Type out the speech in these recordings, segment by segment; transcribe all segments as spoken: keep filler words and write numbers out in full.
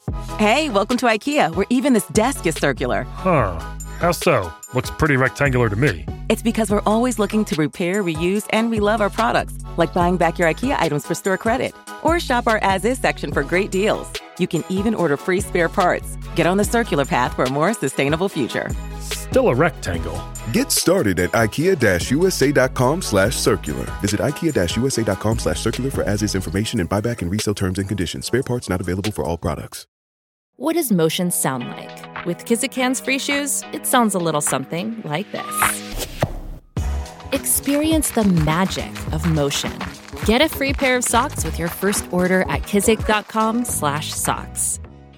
Hey, welcome to IKEA, where even this desk is circular. Huh. How so? Looks pretty rectangular to me. It's because we're always looking to repair, reuse, and we love our products, like buying back your IKEA items for store credit. Or shop our as-is section for great deals. You can even order free spare parts. Get on the circular path for a more sustainable future. Still a rectangle. Get started at ikea-usa.com slash circular. Visit ikea-usa.com slash circular for as-is information and buyback and resale terms and conditions. Spare parts not available for all products. What does motion sound like? With Kizikans free shoes, it sounds a little something like this. Experience the magic of motion. Get a free pair of socks with your first order at kizik.com slash socks.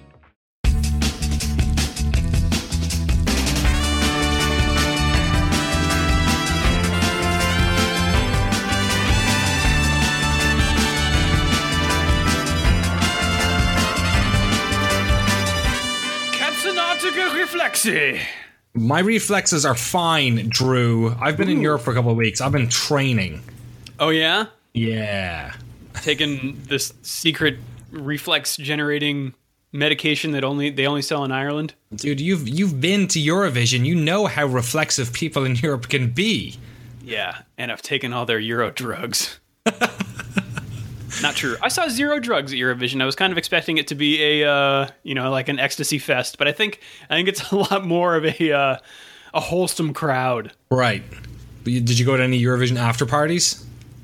Reflexy. My reflexes are fine, Drew. I've been Ooh. in Europe for a couple of weeks. I've been training. Oh, yeah? Yeah. Taking this secret reflex generating medication that only they only sell in Ireland? Dude, you've you've been to Eurovision. You know how reflexive people in Europe can be. Yeah, and I've taken all their Euro drugs. Not true. I saw zero drugs at Eurovision. I was kind of expecting it to be a, uh, you know, like an ecstasy fest, but I think I think it's a lot more of a uh, a wholesome crowd. Right. But you, did you go to any Eurovision after parties?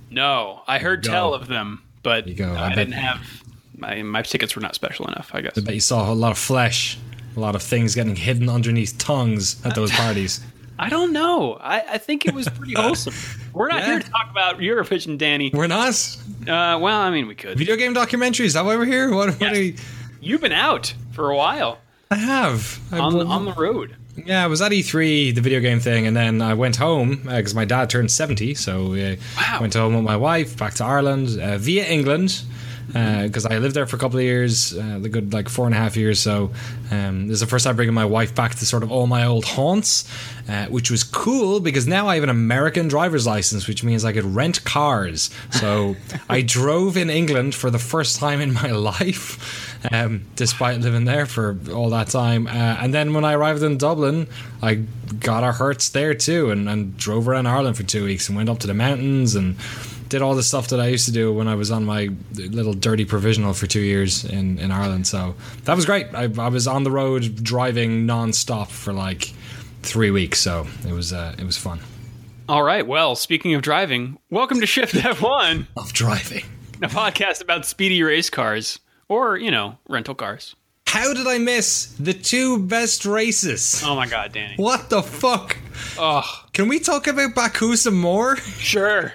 No, I heard tell of them, but you go. I, I bet, didn't have my my tickets were not special enough. I guess. I bet you saw a lot of flesh, a lot of things getting hidden underneath tongues at those parties. I don't know. I, I think it was pretty wholesome. We're not yeah. here to talk about Eurovision, Danny. We're not? Uh, well, I mean, we could. Video game documentaries, is that why we're here? What, yes. what are you... You've been out for a while. I have. On, I, on the road. Yeah, I was at E three, the video game thing, and then I went home, because uh, my dad turned seventy, so I uh, wow. went home with my wife, back to Ireland, uh, via England, because uh, I lived there for a couple of years, uh, the good like four and a half years. So um, this is the first time bringing my wife back to sort of all my old haunts, uh, which was cool because now I have an American driver's license, which means I could rent cars. So I drove in England for the first time in my life, um, despite living there for all that time. Uh, and then when I arrived in Dublin, I got a Hertz there too, and, and drove around Ireland for two weeks and went up to the mountains and did all the stuff that I used to do when I was on my little dirty provisional for two years in, in Ireland. So that was great. I, I was on the road driving non-stop for like three weeks. So it was uh, it was fun. All right. Well, speaking of driving, welcome to Shift F one. Of driving. A podcast about speedy race cars or, you know, rental cars. How did I miss the two best races? Oh my God, Danny. What the fuck? Oh. Can we talk about Baku some more? Sure.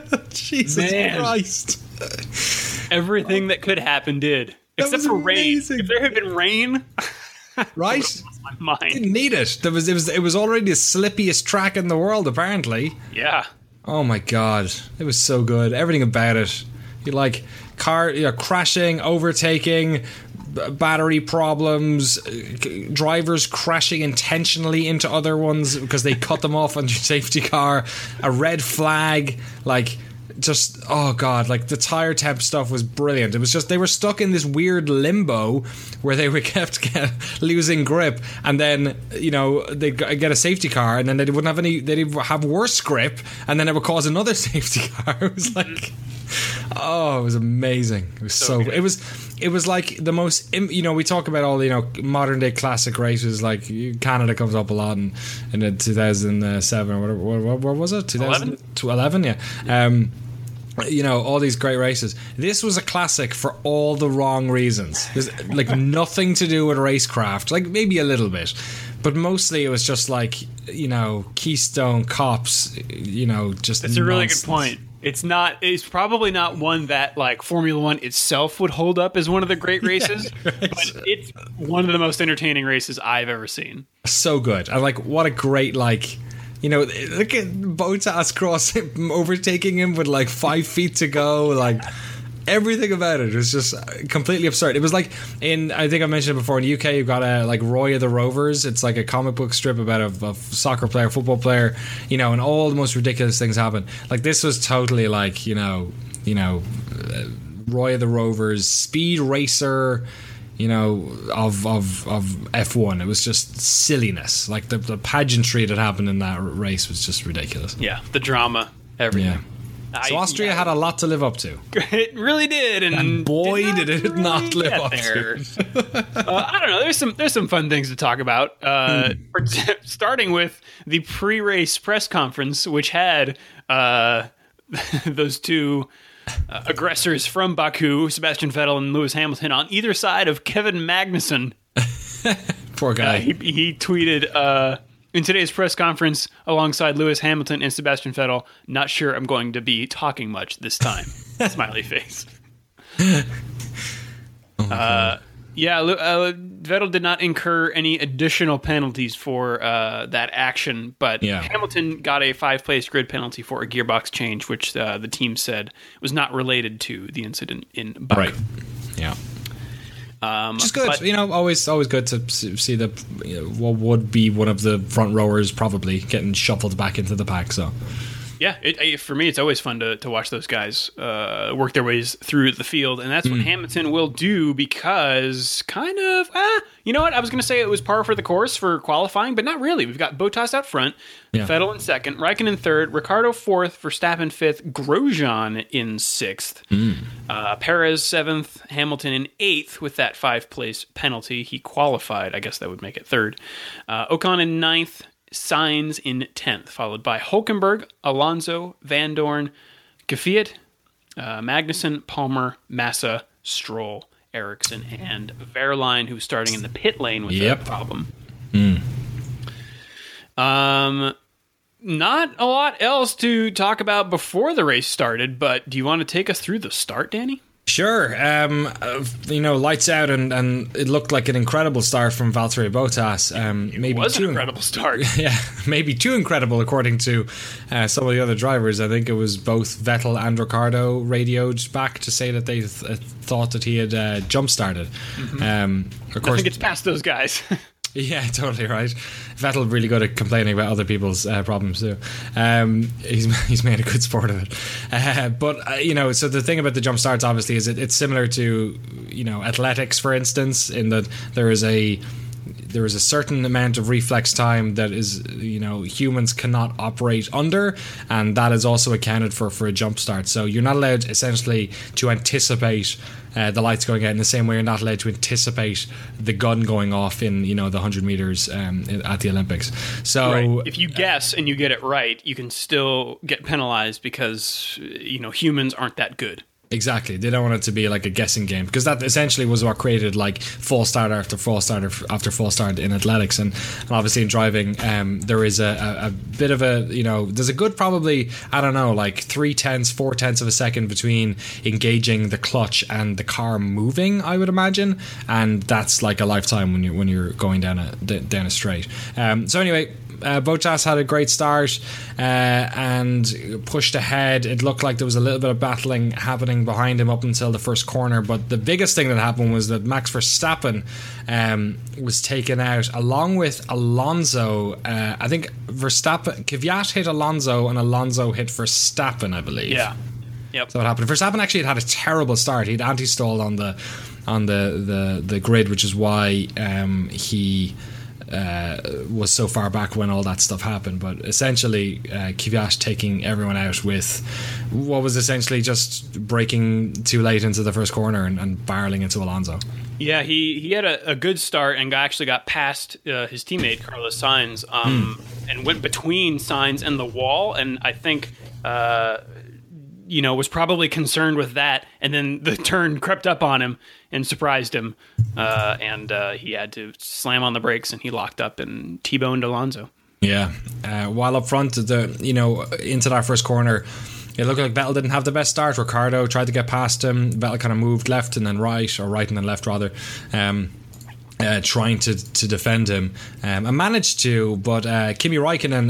Jesus Man. Christ. Everything that could happen did. That Except for amazing. rain. If there had been rain, right? my mind. Didn't need it. There was it was it was already the slippiest track in the world, apparently. Yeah. Oh my God. It was so good. Everything about it. You like car you know, crashing, overtaking, b- battery problems, uh, drivers crashing intentionally into other ones because they cut them off on your safety car, a red flag, like just oh god, like the tire temp stuff was brilliant. It was just they were stuck in this weird limbo where they were kept get, losing grip, and then you know they get a safety car, and then they wouldn't have any. They'd have worse grip, and then it would cause another safety car. It was like. Oh, it was amazing. It was so, so it was it was like the most, you know, we talk about all the, you know, modern day classic races, like Canada comes up a lot in, in two thousand seven or whatever, what, what was it? eleven? eleven, yeah. Um, you know, all these great races. This was a classic for all the wrong reasons. There's like nothing to do with racecraft, like maybe a little bit, but mostly it was just like, you know, Keystone Cops, you know, just That's nonsense. a really good point. It's not. It's probably not one that like Formula One itself would hold up as one of the great races, yeah, right. But it's one of the most entertaining races I've ever seen. So good. And like, what a great like. You know, look at Bottas cross him, overtaking him with like five feet to go. Like everything about it was just completely absurd. It was like in, I think I mentioned it before, in the U K you've got a like Roy of the Rovers. It's like a comic book strip about a, a soccer player, football player, you know, and all the most ridiculous things happen. Like this was totally like, you know, you know, uh, Roy of the Rovers, speed racer. you know, of of of F one. It was just silliness. Like the the pageantry that happened in that race was just ridiculous. Yeah, the drama, everything. Yeah. I, So Austria yeah. had a lot to live up to. It really did, and, And boy, did, did it really not live get up there. to. uh, I don't know. There's some there's some fun things to talk about. Uh, Hmm. Starting with the pre-race press conference, which had uh, those two uh, aggressors from Baku, Sebastian Vettel and Lewis Hamilton, on either side of Kevin Magnussen. Poor guy. Uh, he, he tweeted uh, in today's press conference alongside Lewis Hamilton and Sebastian Vettel, "Not sure I'm going to be talking much this time." Smiley face. uh, yeah, Lu- uh, Vettel did not incur any additional penalties for uh, that action, but Yeah. Hamilton got a five-place grid penalty for a gearbox change, which uh, the team said was not related to the incident in Baku. Right. Yeah. Um, Which is good. but- you know, always always good to s- see the you know, what would be one of the front rowers probably getting shuffled back into the pack. So Yeah, it, it, for me, it's always fun to, to watch those guys uh, work their ways through the field, and that's what Hamilton will do because kind of, ah, you know what? I was going to say it was par for the course for qualifying, but not really. We've got Bottas out front, Yeah. Vettel in second, Raikkonen third, Ricciardo fourth, Verstappen fifth, Grosjean in sixth, uh, Perez seventh, Hamilton in eighth with that five-place penalty. He qualified. I guess that would make it third. Uh, Ocon in ninth. Sainz in tenth, followed by Hulkenberg, Alonso, Van Dorn, Kvyat, uh, Magnussen, Palmer, Massa, Stroll, Ericsson, and Verline, who's starting in the pit lane with Yep. that problem. Um, not a lot else to talk about before the race started, but do you want to take us through the start, Danny? Sure. Um, uh, you know, lights out, and, and it looked like an incredible start from Valtteri Bottas. Um, maybe It was an too incredible start. Yeah, maybe too incredible according to uh, some of the other drivers. I think it was both Vettel and Ricciardo radioed back to say that they th- uh, thought that he had uh, jump started. Um, of I course, think it's past those guys. yeah, totally right. Vettel really good at complaining about other people's uh, problems too. Um, he's he's made a good sport of it. Uh, but uh, you know, so the thing about the jump starts obviously is it, it's similar to you know athletics, for instance, in that there is a there is a certain amount of reflex time that is you know humans cannot operate under, and that is also accounted for for a jump start. So you're not allowed essentially to anticipate uh, the lights going out in the same way you're not allowed to anticipate the gun going off in you know the one hundred meters um, at the Olympics. So Right. If you guess and you get it right, you can still get penalized because you know humans aren't that good. exactly, they don't want it to be like a guessing game, because that essentially was what created like false start after false start after false start in athletics, and, and obviously in driving, um, there is a, a, a bit of a you know there's a good probably I don't know like three tenths, four tenths of a second between engaging the clutch and the car moving, I would imagine, and that's like a lifetime when you when you're going down a down a straight. Um, so anyway. Uh, Bottas had a great start uh, and pushed ahead. It looked like there was a little bit of battling happening behind him up until the first corner, but the biggest thing that happened was that Max Verstappen um, was taken out along with Alonso. Uh, I think Verstappen, Kvyat hit Alonso and Alonso hit Verstappen, I believe. Yeah. Yep. So what happened? Verstappen actually had had a terrible start. He'd anti-stalled on the on the, the, the grid, which is why um, he uh, was so far back when all that stuff happened. But essentially, uh, Kvyat taking everyone out with what was essentially just braking too late into the first corner and, and barreling into Alonso. Yeah, he, he had a, a good start and actually got past uh, his teammate Carlos Sainz um, mm. and went between Sainz and the wall. And I think, uh, you know, was probably concerned with that. And then the turn crept up on him and surprised him. Uh, and uh, he had to slam on the brakes and he locked up and T-boned Alonso. Yeah. Uh, while up front, the you know, into that first corner, it looked like Vettel didn't have the best start. Ricciardo tried to get past him. Vettel kind of moved left and then right, or right and then left rather, um, uh, trying to, to defend him. Um, and managed to, but uh, Kimi Räikkönen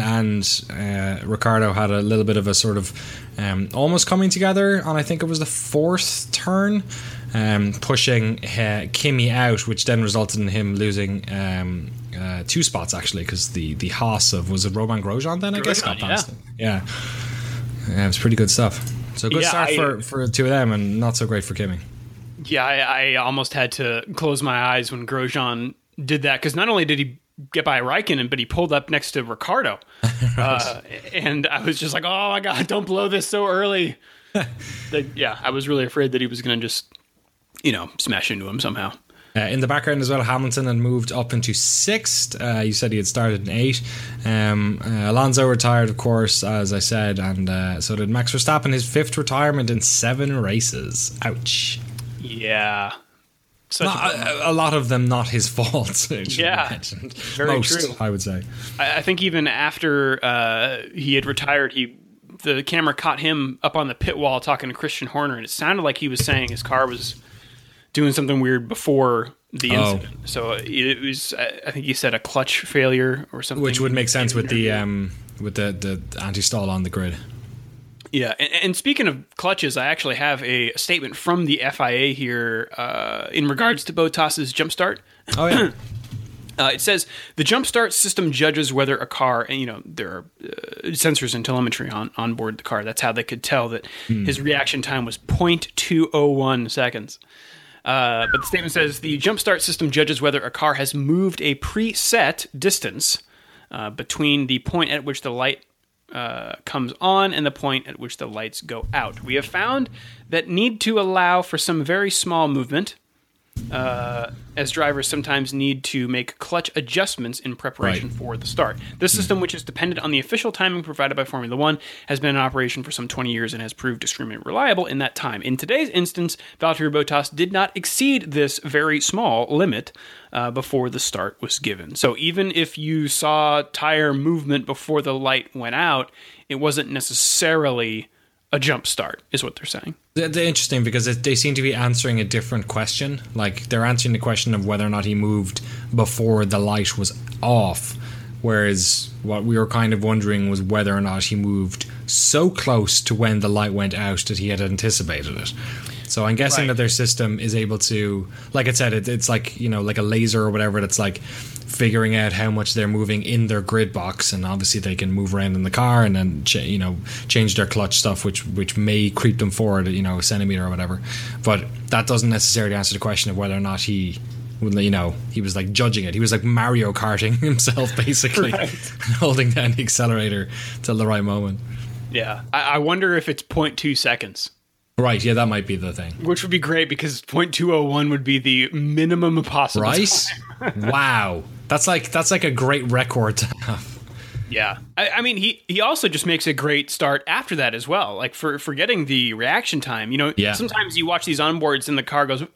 and uh, Ricciardo had a little bit of a sort of um, almost coming together on, I think it was the fourth turn, um, pushing uh, Kimi out, which then resulted in him losing um, uh, two spots actually, because the, the Haas of, was it Romain Grosjean then, I Grosjean, guess, got past yeah. him. Yeah. Yeah, it was pretty good stuff. So good Yeah, start I- for, for two of them, and not so great for Kimi. Yeah, I, I almost had to close my eyes when Grosjean did that, because not only did he get by Raikkonen, but he pulled up next to Ricciardo. Right. uh, and I was just like, oh my God, don't blow this so early. that, yeah, I was really afraid that he was going to just, you know, smash into him somehow. Uh, in the background as well, Hamilton had moved up into sixth. Uh, you said he had started in eight. Um, uh, Alonso retired, of course, as I said, and uh, so did Max Verstappen, his fifth retirement in seven races. Ouch. Yeah. Such not, a, a lot of them not his fault. Yeah, very Most, true. I would say. I, I think even after uh, he had retired, he the camera caught him up on the pit wall talking to Christian Horner, and it sounded like he was saying his car was doing something weird before the incident. Oh. So it was, I think he said, a clutch failure or something, which would make sense with the um, with the, the anti-stall on the grid. Yeah, and, and speaking of clutches, I actually have a statement from the F I A here uh, in regards to Bottas's jump start. Oh yeah. uh, it says the jump start system judges whether a car, and you know there are uh, sensors and telemetry on, on board the car. That's how they could tell that hmm. his reaction time was zero point two zero one seconds. Uh, but the statement says the jump start system judges whether a car has moved a preset distance uh, between the point at which the light Uh, comes on and the point at which the lights go out. We have found that need to allow for some very small movement, uh, as drivers sometimes need to make clutch adjustments in preparation right. for the start. This system, which is dependent on the official timing provided by Formula One, has been in operation for some twenty years and has proved extremely reliable in that time. In today's instance, Valtteri Bottas did not exceed this very small limit uh, before the start was given. So even if you saw tire movement before the light went out, it wasn't necessarily a jump start, is what they're saying. They're, they're interesting because it, they seem to be answering a different question. Like, they're answering the question of whether or not he moved before the light was off, whereas what we were kind of wondering was whether or not he moved so close to when the light went out that he had anticipated it. So I'm guessing right. that their system is able to, like I said, it, it's like, you know, like a laser or whatever that's like figuring out how much they're moving in their grid box, and obviously they can move around in the car and then ch- you know change their clutch stuff, which which may creep them forward, you know, a centimeter or whatever. But that doesn't necessarily answer the question of whether or not he, you know, he was like judging it. He was like Mario Karting himself, basically, right. holding down the accelerator till the right moment. Yeah, I, I wonder if it's zero point two seconds. Right, yeah, that might be the thing. Which would be great because zero point two oh one would be the minimum possible right? time. Wow. That's like that's like a great record to have. Yeah. I, I mean, he, he also just makes a great start after that as well. Like, for, for getting the reaction time, you know, yeah. sometimes you watch these onboards and the car goes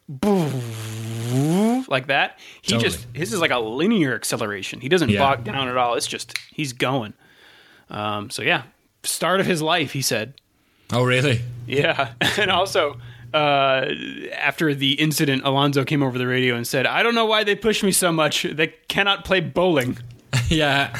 like that. He totally. just, his is like a linear acceleration. He doesn't yeah. bog down at all. It's just, he's going. Um, so, yeah, start of his life, he said. Oh, really? Yeah. And also, uh, after the incident, Alonso came over the radio and said, I don't know why they push me so much. They cannot play bowling. Yeah.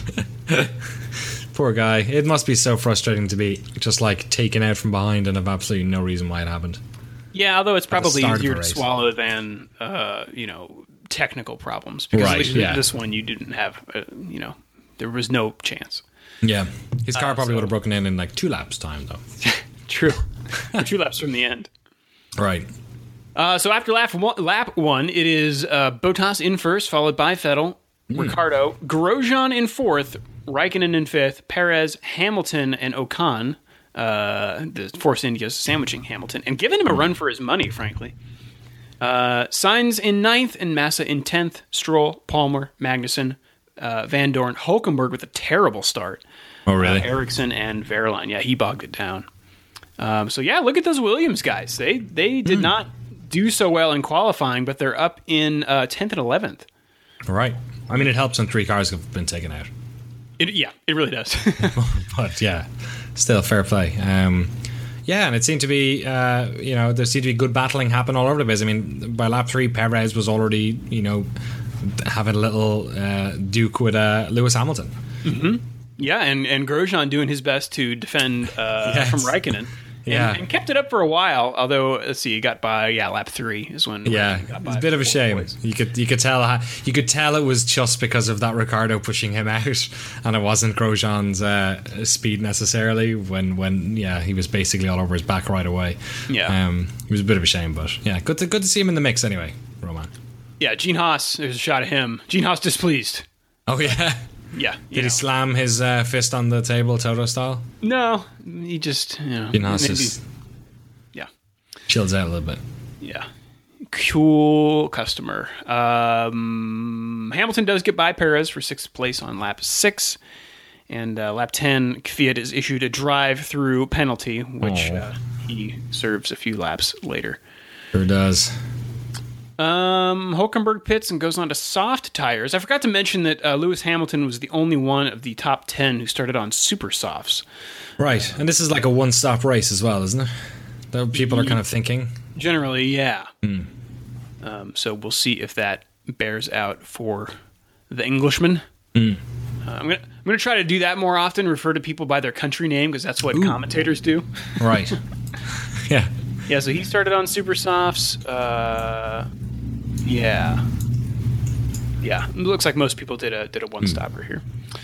Poor guy. It must be so frustrating to be just like taken out from behind and have absolutely no reason why it happened. Yeah, although it's probably easier to swallow than, uh, you know, technical problems. Because right, at least yeah. this one you didn't have, uh, you know, there was no chance. Yeah. His car uh, probably so. would have broken in in like two laps time, though. True. Two laps from the end. Right. Uh, so after lap one, lap one, it is uh, Bottas in first, followed by Vettel, mm. Ricciardo, Grosjean in fourth, Raikkonen in fifth, Perez, Hamilton, and Ocon. Uh, the Force India's sandwiching Hamilton and giving him a run for his money, frankly. Uh, Sainz in ninth and Massa in tenth. Stroll, Palmer, Magnussen, uh, Van Dorn, Hulkenberg with a terrible start. Oh, really? Uh, Ericsson and Verline. Yeah, he bogged it down. Um, so, yeah, look at those Williams guys. They they did mm. not do so well in qualifying, but they're up in uh, tenth and eleventh. Right. I mean, it helps when three cars have been taken out. It, yeah, it really does. But, yeah, still fair play. Um, yeah, and it seemed to be, uh, you know, there seemed to be good battling happen all over the place. I mean, by lap three, Perez was already, you know, having a little uh, duke with uh, Lewis Hamilton. Mm-hmm. Yeah, and, and Grosjean doing his best to defend uh, yes. from Raikkonen. Yeah. And, and kept it up for a while, although, let's see, he got by, yeah, lap three is when Yeah, he got it's by a bit of a shame. boys. You could you could tell you could tell it was just because of that Ricciardo pushing him out, and it wasn't Grosjean's uh, speed necessarily. When when yeah, he was basically all over his back right away. Yeah. um, it was a bit of a shame, but yeah, good to good to see him in the mix anyway, Roman. Yeah, Gene Haas, there's a shot of him. Gene Haas displeased. Oh yeah, Yeah. did he slam his uh, fist on the table, Toto style? No, he just, you know. Gene Haas maybe- just yeah. chills out a little bit. Yeah. Cool customer. Um, Hamilton does get by Perez for sixth place on lap six. And uh, lap ten, Kvyat is issued a drive-through penalty, which Oh. uh, he serves a few laps later. Sure does. Um, Hulkenberg pits and goes on to soft tires. I forgot to mention that uh, Lewis Hamilton was the only one of the top ten who started on super softs. Right, and this is like a one-stop race as well, isn't it? That people are kind of thinking. Generally, yeah. Um, so we'll see if that bears out for the Englishman. Uh, I'm gonna I'm gonna try to do that more often. Refer to people by their country name because that's what commentators do. Right. Yeah. Yeah. So he started on super softs. Uh, yeah. Yeah. It looks like most people did a did a one stopper here.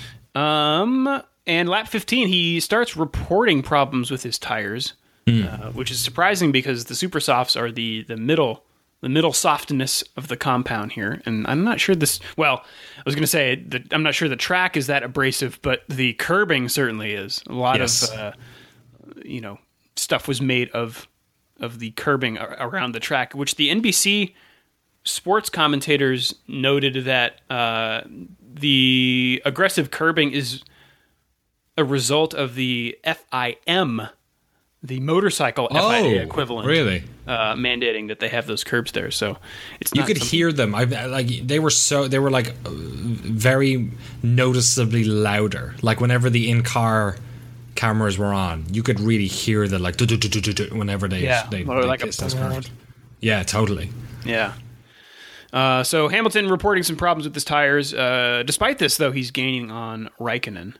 Um, and lap fifteen, he starts reporting problems with his tires. Uh, which is surprising because the super softs are the, the middle the middle softness of the compound here, and I'm not sure this. Well, I was going to say that I'm not sure the track is that abrasive, but the curbing certainly is. A lot Yes. of uh, you know stuff was made of of the curbing ar- around the track, which the N B C sports commentators noted that uh, the aggressive curbing is a result of the F I M. The motorcycle F I A equivalent, really? uh, mandating that they have those curbs there. So it's You not could something- hear them. I like they were so they were like uh, very noticeably louder. Like whenever the in-car cameras were on, you could really hear the like do do do do do do whenever they Yeah, they, or they like a kissed those curves. Yeah, totally. Yeah. Uh, so Hamilton reporting some problems with his tires. Uh, despite this, though, he's gaining on Raikkonen.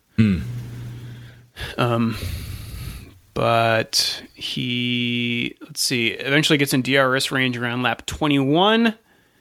Um, but he, let's see, eventually gets in D R S range around lap twenty-one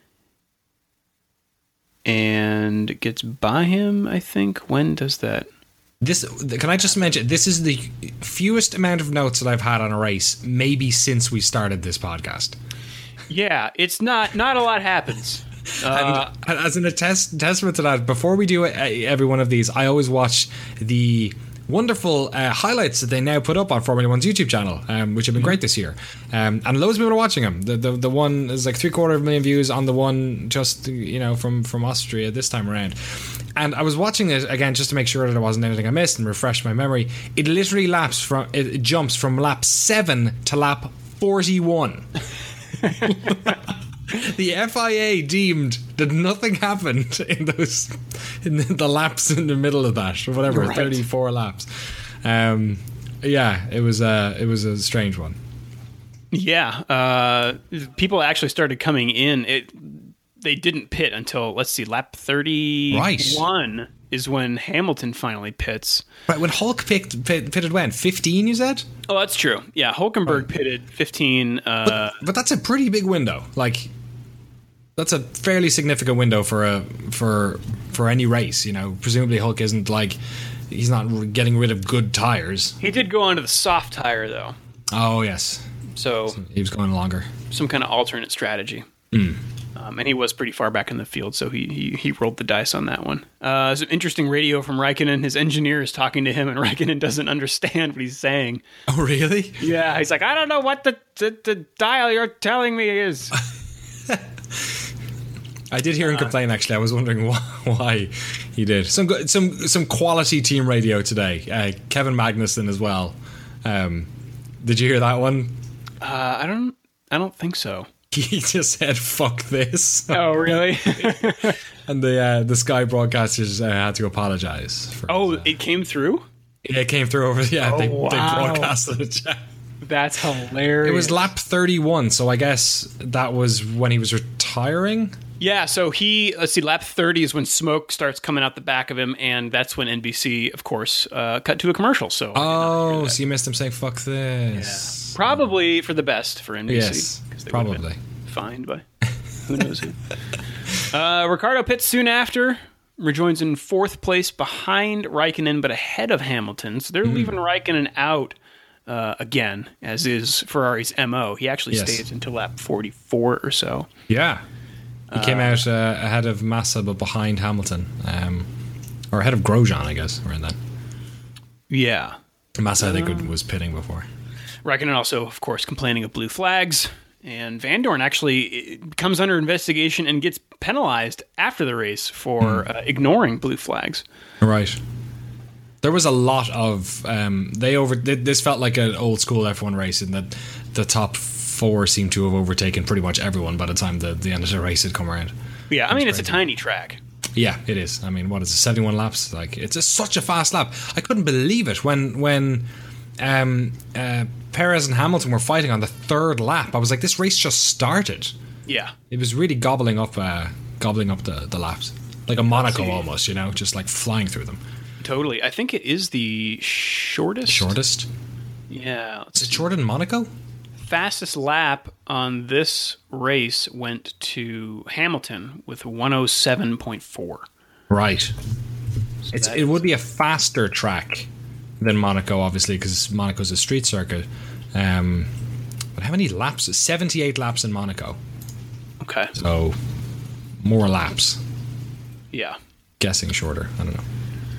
and gets by him, I think. When does that? This can I just mention? This is the fewest amount of notes that I've had on a race, maybe since we started this podcast. Yeah, it's not, not a lot happens. Uh, And as an attest, testament to that, before we do every one of these, I always watch the wonderful uh, highlights that they now put up on Formula One's YouTube channel, um, which have been great this year. Um, and loads of people are watching them. The the, the one is like three quarter of a million views on the one just you know from from Austria this time around. And I was watching it again just to make sure that there wasn't anything I missed and refresh my memory. It literally laps from it jumps from lap seven to lap forty-one. The F I A deemed that nothing happened in those in the laps in the middle of that, or whatever, Right. thirty-four laps. Um, yeah, it was a it was a strange one. Yeah, uh, people actually started coming in. It they didn't pit until let's see, lap thirty-one is when Hamilton finally pits. Right, when Hulk picked pit, pitted when fifteen, you said? Oh, that's true. Yeah, Hulkenberg pitted fifteen. Uh, But that's a pretty big window. Like, that's a fairly significant window for a for for any race. You know, presumably Hulk isn't like he's not getting rid of good tires. he did go onto the soft tire though, Oh yes, so he was going longer. some kind of alternate strategy. Um, and he was pretty far back in the field, so he he, he rolled the dice on that one. Uh, some interesting radio from Raikkonen. His engineer is talking to him, and Raikkonen doesn't understand what he's saying. Oh really? Yeah, he's like, I don't know what the the, the dial you're telling me is. I did hear him complain. Actually, I was wondering why, why he did some good, some some quality team radio today. Uh, Kevin Magnussen as well. Um, did you hear that one? Uh, I don't I don't think so. He just said "fuck this," Oh, really? and the uh, the Sky broadcasters uh, had to apologize. For Oh, his, uh, it came through? it came through over. Yeah, they, Oh, they wow. broadcasted it. That's hilarious. It was lap thirty-one, so I guess that was when he was retiring. Yeah, so he, let's see, lap thirty is when smoke starts coming out the back of him, and that's when N B C, of course, uh, cut to a commercial. So Oh, so you missed him saying, fuck this. yeah. Probably for the best for N B C. Yes, they probably. Fined by who knows who. Uh, Ricciardo pits soon after, rejoins in fourth place behind Raikkonen, but ahead of Hamilton. So they're mm. leaving Raikkonen out uh, again, as is Ferrari's M O. He actually yes. stays until lap forty-four or so. Yeah. He came out uh, ahead of Massa, but behind Hamilton. Um, or ahead of Grosjean, I guess, around then. Yeah. Massa, I think, um, was pitting before. Raikkonen also, of course, complaining of blue flags. And Van Dorn actually comes under investigation and gets penalized after the race for mm. uh, ignoring blue flags. Right. There was a lot of... Um, they over. This felt like an old school F one race in that the top four seemed to have overtaken pretty much everyone by the time the, the end of the race had come around. Yeah, I That's mean, it's crazy. a tiny track. Yeah, it is. I mean, what is it, seventy-one laps? Like, it's a, such a fast lap. I couldn't believe it when when um, uh, Perez and Hamilton were fighting on the third lap. I was like, this race just started. Yeah. It was really gobbling up uh, gobbling up the, the laps. Like a Monaco almost, you know, just like flying through them. Totally. I think it is the shortest. Shortest? Yeah. Is it shorter than Monaco? Fastest lap on this race went to Hamilton with one oh seven point four. Right. So it's It would be a faster track than Monaco, obviously, because Monaco's a street circuit. Um, but how many laps? seventy-eight laps in Monaco. Okay. So, more laps. Yeah. Guessing shorter. I don't know.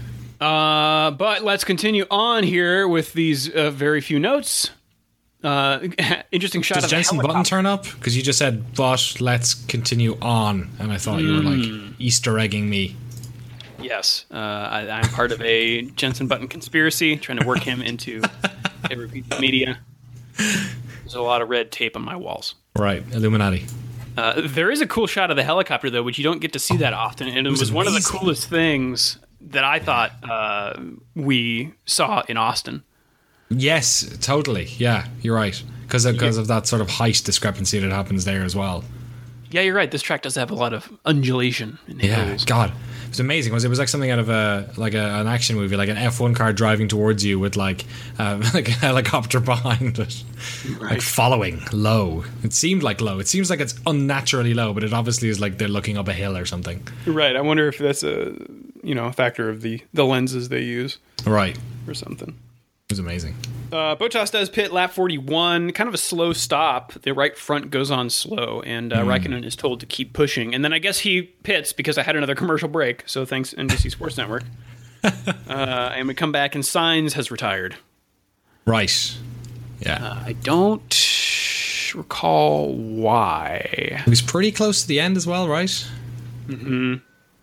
Uh, but let's continue on here with these uh, very few notes. Uh, interesting shot Does of Jensen the Button turn up? Because you just said, but let's continue on. And I thought mm. you were like Easter egging me. Yes. Uh, I, I'm part of a Jensen Button conspiracy, trying to work him into every piece of media. There's a lot of red tape on my walls. Right. Illuminati. Uh, there is a cool shot of the helicopter, though, which you don't get to see oh, that often. And it, it was, was one of the coolest things that I thought uh, we saw in Austin. Yes, totally. Yeah, you're right. Because of, because of that sort of height discrepancy that happens there as well. Yeah, you're right. This track does have a lot of undulation in yeah, hills. God. It was amazing. It was, it was like something out of a like a, an action movie, like an F one car driving towards you with like, uh, like a helicopter behind it. Right. Like following low. It seemed like low. It seems like it's unnaturally low, but it obviously is like they're looking up a hill or something. Right. I wonder if that's a, you know, a factor of the, the lenses they use. Right. Or something. It was amazing. Uh, Bottas does pit lap forty-one, kind of a slow stop. The right front goes on slow, and uh, mm. Raikkonen is told to keep pushing. And then I guess he pits because I had another commercial break, so thanks N B C Sports Network. uh, and we come back, and Sainz has retired. Right. Yeah. Uh, I don't recall why. He was pretty close to the end as well, right? Mm-hmm.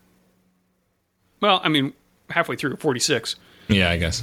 Well, I mean, halfway through, forty-six. Yeah, I guess.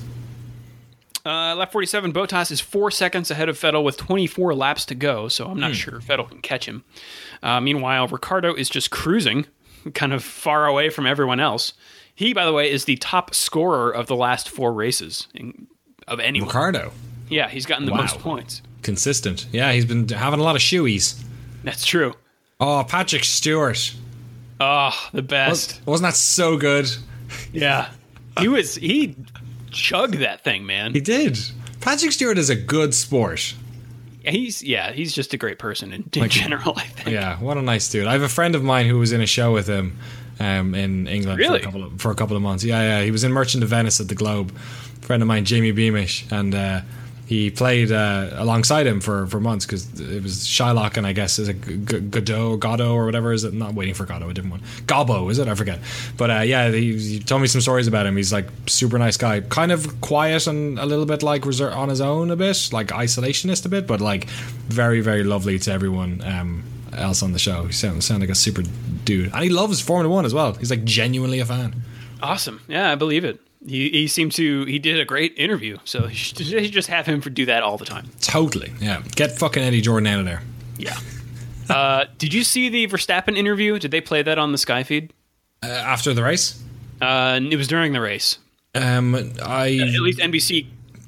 Uh, lap forty-seven, Bottas is four seconds ahead of Vettel with twenty-four laps to go, so I'm not mm. sure Vettel can catch him. Uh, meanwhile, Ricciardo is just cruising, kind of far away from everyone else. He, by the way, is the top scorer of the last four races in, of anyone. Ricciardo? Yeah, he's gotten the wow. most points. Consistent. Yeah, he's been having a lot of shoeies. That's true. Oh, Patrick Stewart. Oh, the best. Was, wasn't that so good? Yeah. He was... He... chugged that thing, man. He did. Patrick Stewart is a good sport. He's yeah, he's just a great person in, in like, general, I think. Yeah, what a nice dude. I have a friend of mine who was in a show with him um, in England really? for, a couple of, for a couple of months. Yeah, yeah. He was in Merchant of Venice at the Globe. A friend of mine, Jamie Beamish, and uh, he played uh, alongside him for, for months because it was Shylock and I guess is it G- Godot or Godot or whatever is it? Not Waiting for Godot, a different one. Gobbo, is it? I forget. But uh, yeah, he, he told me some stories about him. He's like super nice guy, kind of quiet and a little bit like reserved on his own a bit, like isolationist a bit, but like very very lovely to everyone um, else on the show. He sounds sound like a super dude, and he loves Formula One as well. He's like genuinely a fan. Awesome. Yeah, I believe it. He, he seemed to, he did a great interview, so he should, he should just have him for do that all the time. Totally, yeah. Get fucking Eddie Jordan out of there. Yeah. uh, did you see the Verstappen interview? Did they play that on the Sky feed? Uh, after the race? Uh, it was during the race. Um, I... Uh, at least N B C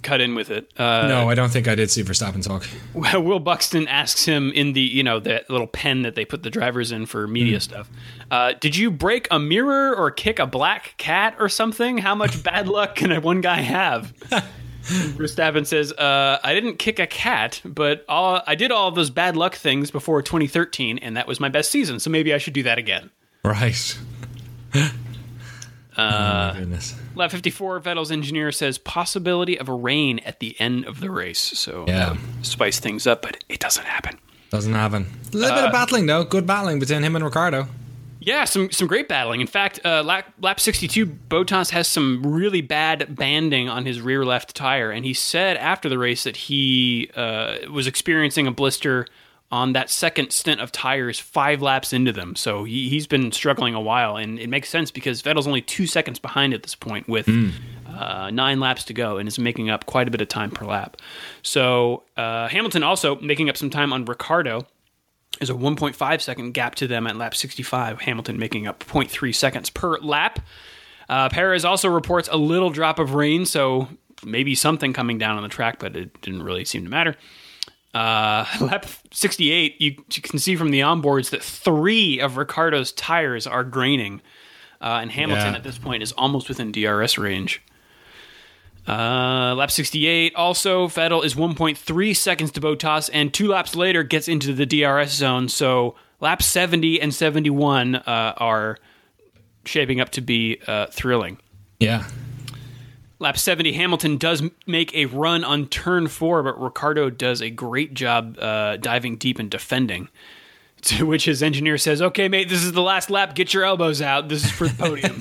cut in with it. Uh, no, I don't think I did see Verstappen talk. Will Buxton asks him in the, you know, that little pen that they put the drivers in for media mm. stuff. Uh, did you break a mirror or kick a black cat or something? How much bad luck can one guy have? Verstappen says, uh, I didn't kick a cat, but all, I did all of those bad luck things before twenty thirteen, and that was my best season, so maybe I should do that again. Right. uh, oh, my goodness. Lap fifty-four, Vettel's engineer says possibility of a rain at the end of the race, so yeah. uh, spice things up, but it doesn't happen. Doesn't happen. A little uh, bit of battling, though. Good battling between him and Ricciardo. Yeah, some some great battling. In fact, uh, lap, lap sixty-two, Bottas has some really bad banding on his rear left tire, and he said after the race that he uh, was experiencing a blister on that second stint of tires five laps into them. So he, he's been struggling a while, and it makes sense because Vettel's only two seconds behind at this point with mm. uh, nine laps to go and is making up quite a bit of time per lap. So uh, Hamilton also making up some time on Ricciardo. There's a one point five second gap to them at lap sixty-five, Hamilton making up zero point three seconds per lap. Uh, Perez also reports a little drop of rain, so maybe something coming down on the track, but it didn't really seem to matter. Uh, lap sixty-eight, you, you can see from the onboards that three of Ricciardo's tires are graining, uh, and Hamilton yeah. at this point is almost within D R S range. Uh, lap sixty-eight, also, Vettel is one point three seconds to Bottas, and two laps later gets into the D R S zone, so laps seventy and seventy-one uh, are shaping up to be uh, thrilling. Yeah. Lap seventy, Hamilton does make a run on turn four, but Ricciardo does a great job uh, diving deep and defending. To which his engineer says, okay, mate, this is the last lap. Get your elbows out. This is for the podium.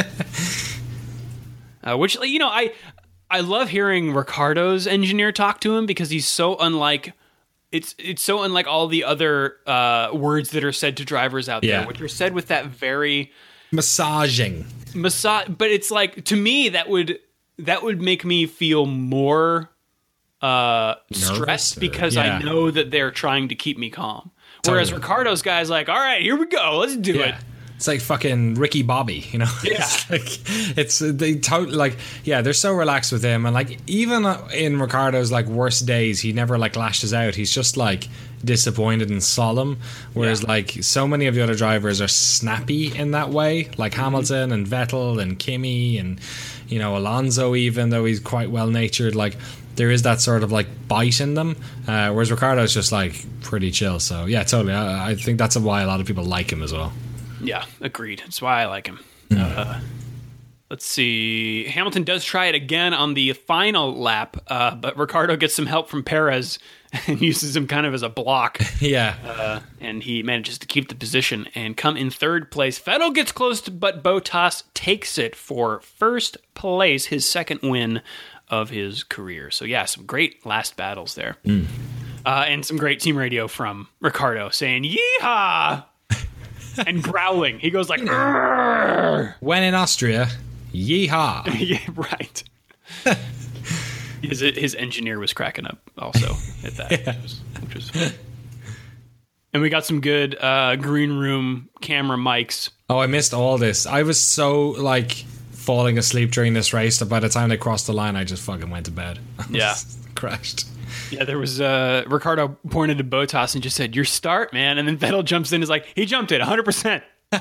uh, which, you know, I I love hearing Ricciardo's engineer talk to him because he's so unlike... It's it's so unlike all the other uh, words that are said to drivers out yeah. there, which are said with that very... Massaging. Massage, but it's like, to me, that would... That would make me feel more uh, stressed because yeah. I know that they're trying to keep me calm. Totally. Whereas Ricciardo's guy's like, all right, here we go. Let's do yeah. it. It's like fucking Ricky Bobby, you know? Yeah. It's like, it's, they totally, like, yeah, they're so relaxed with him. And, like, even in Ricciardo's, like, worst days, he never, like, lashes out. He's just, like, disappointed and solemn. Whereas, yeah. like, so many of the other drivers are snappy in that way. Like mm-hmm. Hamilton and Vettel and Kimi and, you know, Alonso, even though he's quite well-natured. Like, there is that sort of, like, bite in them. Uh, whereas Ricciardo's just, like, pretty chill. So, yeah, totally. I, I think that's why a lot of people like him as well. Yeah, agreed. That's why I like him. Mm. Uh, let's see. Hamilton does try it again on the final lap, uh, but Ricciardo gets some help from Perez and uses him kind of as a block. yeah. Uh, and he manages to keep the position and come in third place. Vettel gets close, to, but Bottas takes it for first place, his second win of his career. So, yeah, some great last battles there. Mm. Uh, and some great team radio from Ricciardo saying, yeehaw! And growling. He goes like, Arr! When in Austria, yeehaw. Yeah, right. his, his engineer was cracking up also at that. Yeah. Which was, which was fun. And we got some good uh, green room camera mics. Oh, I missed all this. I was so, like, falling asleep during this race that by the time they crossed the line, I just fucking went to bed. Yeah. Crashed. Yeah, there was uh, Ricciardo pointed to Bottas and just said, your start, man. And then Vettel jumps in and is like, he jumped it, one hundred percent.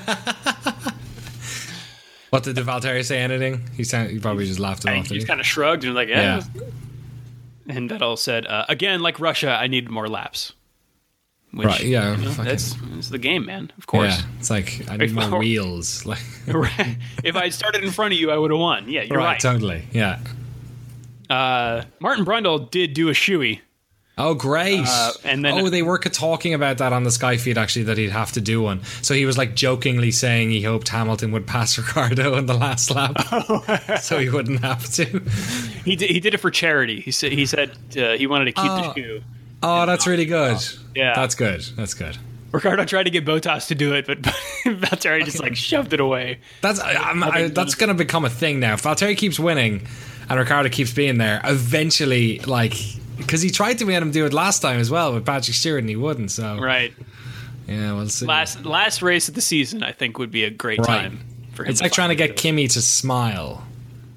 What, did Valtteri say anything? He, sound, he probably just laughed it off. He just kind of shrugged and was like, yeah. yeah. And Vettel said, uh, again, like Russia, I need more laps. Which, right, yeah. You know, that's, that's the game, man, of course. Yeah, it's like, I need more wheels. Like, if I had started in front of you, I would have won. Yeah, you're right. Right, totally, yeah. Uh, Martin Brundle did do a shoey. Oh, great. Uh, and then, oh, they were talking about that on the Sky feed, actually, that he'd have to do one. So he was like jokingly saying he hoped Hamilton would pass Ricciardo in the last lap so he wouldn't have to. He did, he did it for charity. He said he said uh, he wanted to keep oh. the shoe. Oh, that's really good. Yeah. That's good. That's good. Ricciardo tried to get Bottas to do it, but Valtteri just like shoved it away. That's I, I, that's going to become a thing now. If Valtteri keeps winning and Ricciardo keeps being there, eventually, like, because he tried to make him do it last time as well with Patrick Stewart and he wouldn't. So right, yeah, we'll see. Last last race of the season, I think, would be a great right. time for him. It's like trying to get Kimi to smile.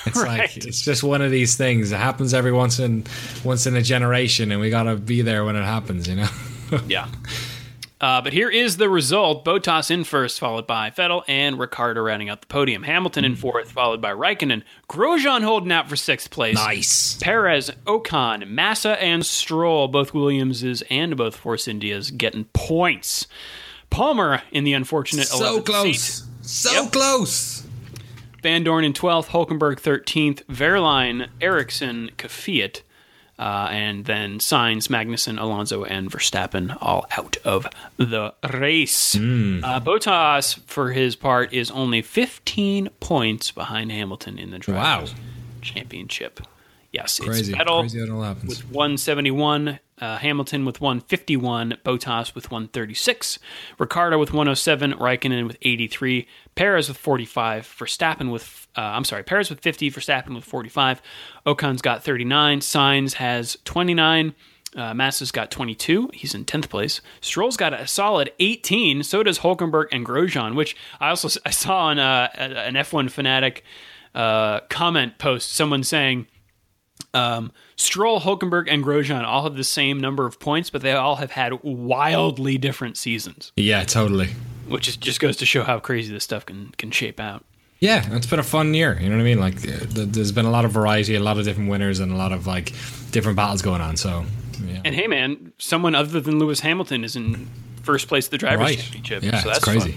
It's Right. like it's just one of these things. It happens every once in once in a generation, and we gotta be there when it happens. You know. Yeah. Uh, but here is the result. Bottas in first, followed by Vettel, and Ricciardo rounding out the podium. Hamilton in fourth, followed by Raikkonen. Grosjean holding out for sixth place. Nice. Perez, Ocon, Massa, and Stroll, both Williamses and both Force Indias, getting points. Palmer in the unfortunate So eleventh close. seat. So Yep. close. Van Dorn in twelfth, Hulkenberg thirteenth, Verline, Ericsson, Kvyat, uh, and then Sainz, Magnussen, Alonso, and Verstappen all out of the race. Hmm. Uh, Bottas, for his part, is only fifteen points behind Hamilton in the Drivers' Wow. Championship. Yes, Crazy. it's Vettel Crazy how it all happens. with one seventy-one, uh, Hamilton with one fifty-one, Bottas with one thirty-six, Ricciardo with one oh seven, Raikkonen with eighty-three, Perez with forty-five, Verstappen with, uh, I'm sorry, Perez with fifty, Verstappen with forty-five, Ocon's got thirty-nine, Sainz has twenty-nine, uh, Massa's got twenty-two, he's in tenth place, Stroll's got a solid eighteen, so does Hulkenberg and Grosjean, which I also I saw on uh, an F one Fanatic uh, comment post, someone saying, Um, Stroll, Hulkenberg, and Grosjean all have the same number of points, but they all have had wildly different seasons, Yeah, totally. which is, just goes to show how crazy this stuff can, can shape out. Yeah, it's been a fun year. You know what I mean? Like, uh, th- there's been a lot of variety, a lot of different winners, and a lot of like different battles going on. So, yeah. And hey, man, someone other than Lewis Hamilton is in first place of the Drivers' Right. Championship. Yeah, so it's that's crazy. fun.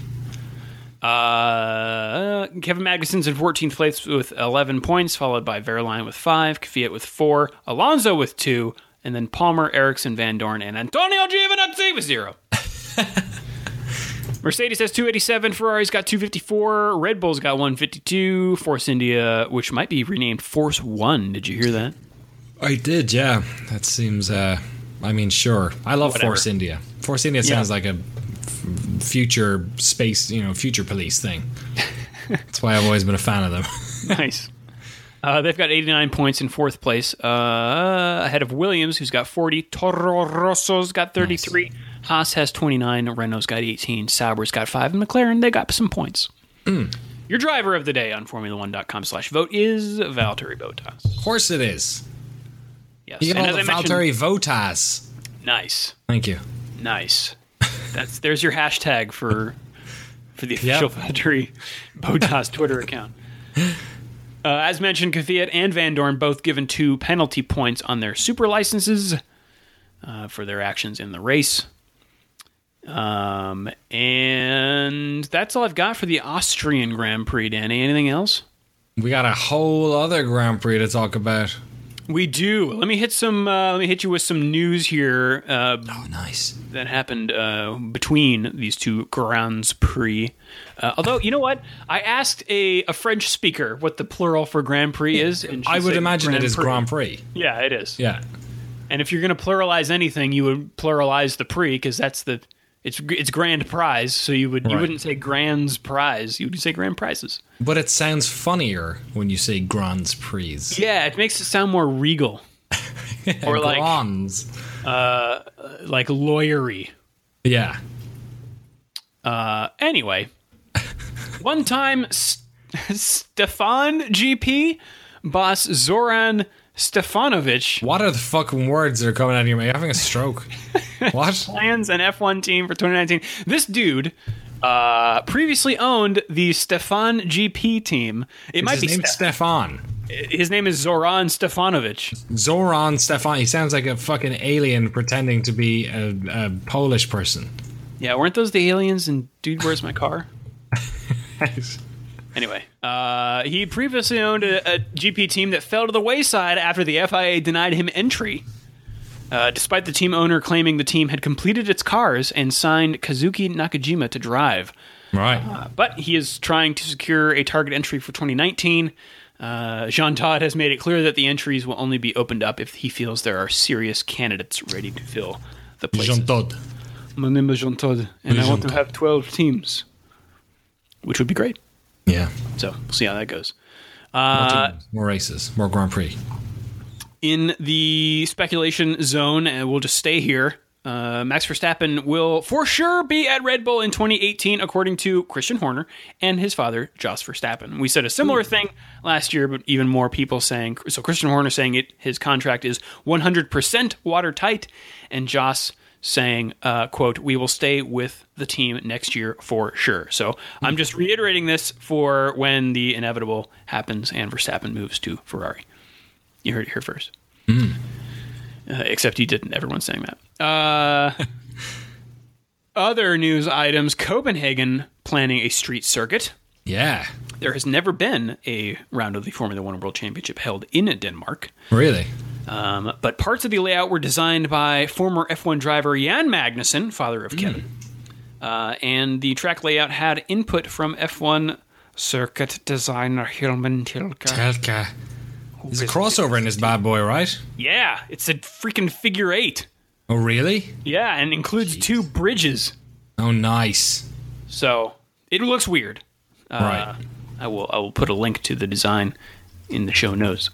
Uh, Kevin Magnussen's in fourteenth place with eleven points, followed by Verline with five, Kvyat with four, Alonso with two, and then Palmer, Ericsson, Van Dorn, and Antonio Giovinazzi with zero. Mercedes has two eighty-seven, Ferrari's got two fifty-four, Red Bull's got one fifty-two, Force India, which might be renamed Force One. Did you hear that? I did, yeah. That seems, uh, I mean, sure. I love Whatever. Force India. Force India Yeah. sounds like a f- future space, you know, future police thing. That's why I've always been a fan of them. Nice. Uh, they've got eighty-nine points in fourth place, uh, ahead of Williams, who's got forty. Toro Rosso's got thirty-three. Nice. Haas has twenty-nine. Renault's got eighteen. Sauber's got five. And McLaren, they got some points. Mm. Your driver of the day on Formula One dot com slash vote is Valtteri Bottas. Of course it is. Yes. You And get all as the I mentioned- Valtteri Bottas. Nice. Thank you. Nice. That's There's your hashtag for for the Yep. official Valtteri Bottas Twitter account. Uh, as mentioned, Kvyat and Van Dorn both given two penalty points on their super licenses uh, for their actions in the race. Um, and that's all I've got for the Austrian Grand Prix, Danny. Anything else? We got a whole other Grand Prix to talk about. We do. Let me hit some. Uh, let me hit you with some news here. Uh, Oh, nice. that happened uh, between these two Grands Prix. Uh, although, you know what? I asked a, a French speaker what the plural for Grand Prix is. And she I would said imagine Grand it is Prix. Grand Prix. Yeah, it is. Yeah. And if you're going to pluralize anything, you would pluralize the Prix because that's the it's it's Grand Prize. So you would you Right. wouldn't say Grand's Prize. You would say Grand Prizes. But it sounds funnier when you say Grands Prix. Yeah, it makes it sound more regal or like Grands. uh, like lawyery. Yeah. Uh, anyway, one time S- Stefan G P boss Zoran Stefanovic What are the fucking words that are coming out of your mouth? You're having a stroke. What? plans an F one team for twenty nineteen. This dude uh, previously owned the Stefan G P team. It Is might his be name Ste- Stefan. his name is Zoran Stefanovic. Zoran Stefan. He sounds like a fucking alien pretending to be a, a Polish person. Yeah, weren't those the aliens in Dude, Where's My Car? Anyway, uh, he previously owned a, a G P team that fell to the wayside after the F I A denied him entry. Uh, despite the team owner claiming the team had completed its cars and signed Kazuki Nakajima to drive. Right. Uh, but he is trying to secure a target entry for twenty nineteen. Uh, Jean Todt has made it clear that the entries will only be opened up if he feels there are serious candidates ready to fill the places. Jean Todt. My name is Jean Todt, and Jean I want to Todt. have twelve teams, which would be great. Yeah. So we'll see how that goes. More, Uh, teams, more races. More Grand Prix. in the speculation zone, and we'll just stay here. Uh, Max Verstappen will for sure be at Red Bull in twenty eighteen, according to Christian Horner and his father, Jos Verstappen. We said a similar thing last year, but even more people saying, so Christian Horner saying it, his contract is one hundred percent watertight, and Jos saying, uh, quote, we will stay with the team next year for sure. So I'm just reiterating this for when the inevitable happens and Verstappen moves to Ferrari. You heard it here first. Mm. Uh, except he didn't. Everyone's saying that. Uh, other news items. Copenhagen planning a street circuit. Yeah. There has never been a round of the Formula One World Championship held in Denmark. Really? Um, but parts of the layout were designed by former F one driver Jan Magnussen, father of Kevin. Mm. Uh, and the track layout had input from F one circuit designer Hilman Tilke. Tilke. There's a crossover in this bad boy, right? Yeah, it's a freaking figure eight. Oh, really? Yeah, and includes Jeez. two bridges. Oh, nice. So it looks weird. Uh, right. I will. I will put a link to the design in the show notes.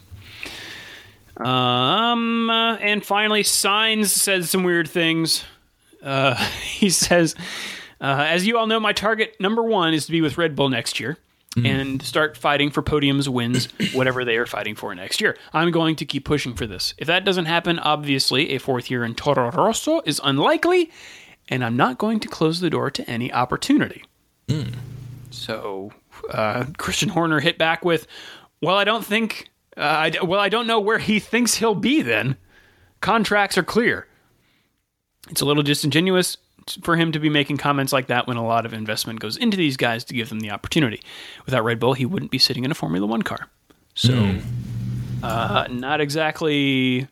Um, uh, and finally, Sainz says some weird things. Uh, he says, uh, "As you all know, my target number one is to be with Red Bull next year." Mm. And start fighting for podiums, wins, whatever they are fighting for next year. I'm going to keep pushing for this. If that doesn't happen, obviously, a fourth year in Toro Rosso is unlikely, and I'm not going to close the door to any opportunity. Mm. So, uh, Christian Horner hit back with, well, I don't think, uh, I, well, I don't know where he thinks he'll be then. Contracts are clear. It's a little disingenuous for him to be making comments like that when a lot of investment goes into these guys to give them the opportunity. Without Red Bull, he wouldn't be sitting in a Formula One car. So, mm. uh, not exactly.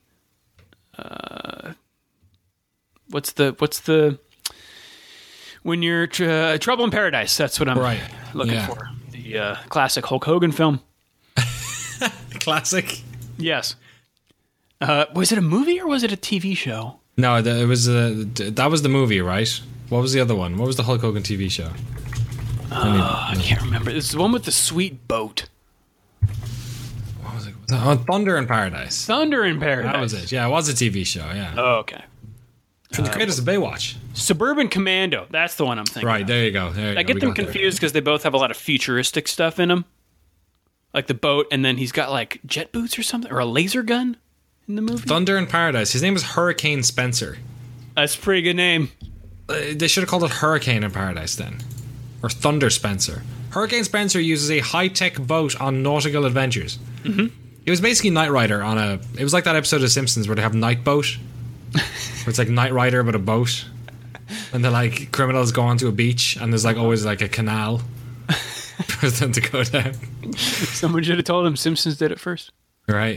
Uh, what's the what's the when you're tr- uh, Trouble in Paradise? That's what I'm right. looking yeah. for. The uh, classic Hulk Hogan film. Classic. Yes. Uh, was it a movie or was it a T V show? No, it was uh, that was the movie, right? What was the other one? What was the Hulk Hogan T V show? Uh, I, mean, I can't remember. It's the one with the sweet boat. What was it? Oh, Thunder in Paradise. Thunder in Paradise. That was it. Yeah, it was a T V show. Yeah. Oh, okay. From the uh, creators of Baywatch. Suburban Commando. That's the one I'm thinking. Right of. there you go. There you I go. get we them confused because they both have a lot of futuristic stuff in them, like the boat, and then he's got like jet boots or something, or a laser gun. In the movie? Thunder in Paradise. His name is Hurricane Spencer. That's a pretty good name. Uh, they should have called it Hurricane in Paradise then. Or Thunder Spencer. Hurricane Spencer uses a high-tech boat on nautical adventures. Mm-hmm. It was basically Knight Rider on a... It was like that episode of Simpsons where they have Night Boat. Where it's like Knight Rider but a boat. And they're like, criminals go onto a beach and there's like always like a canal for them to go down. Someone should have told him Simpsons did it first. Right.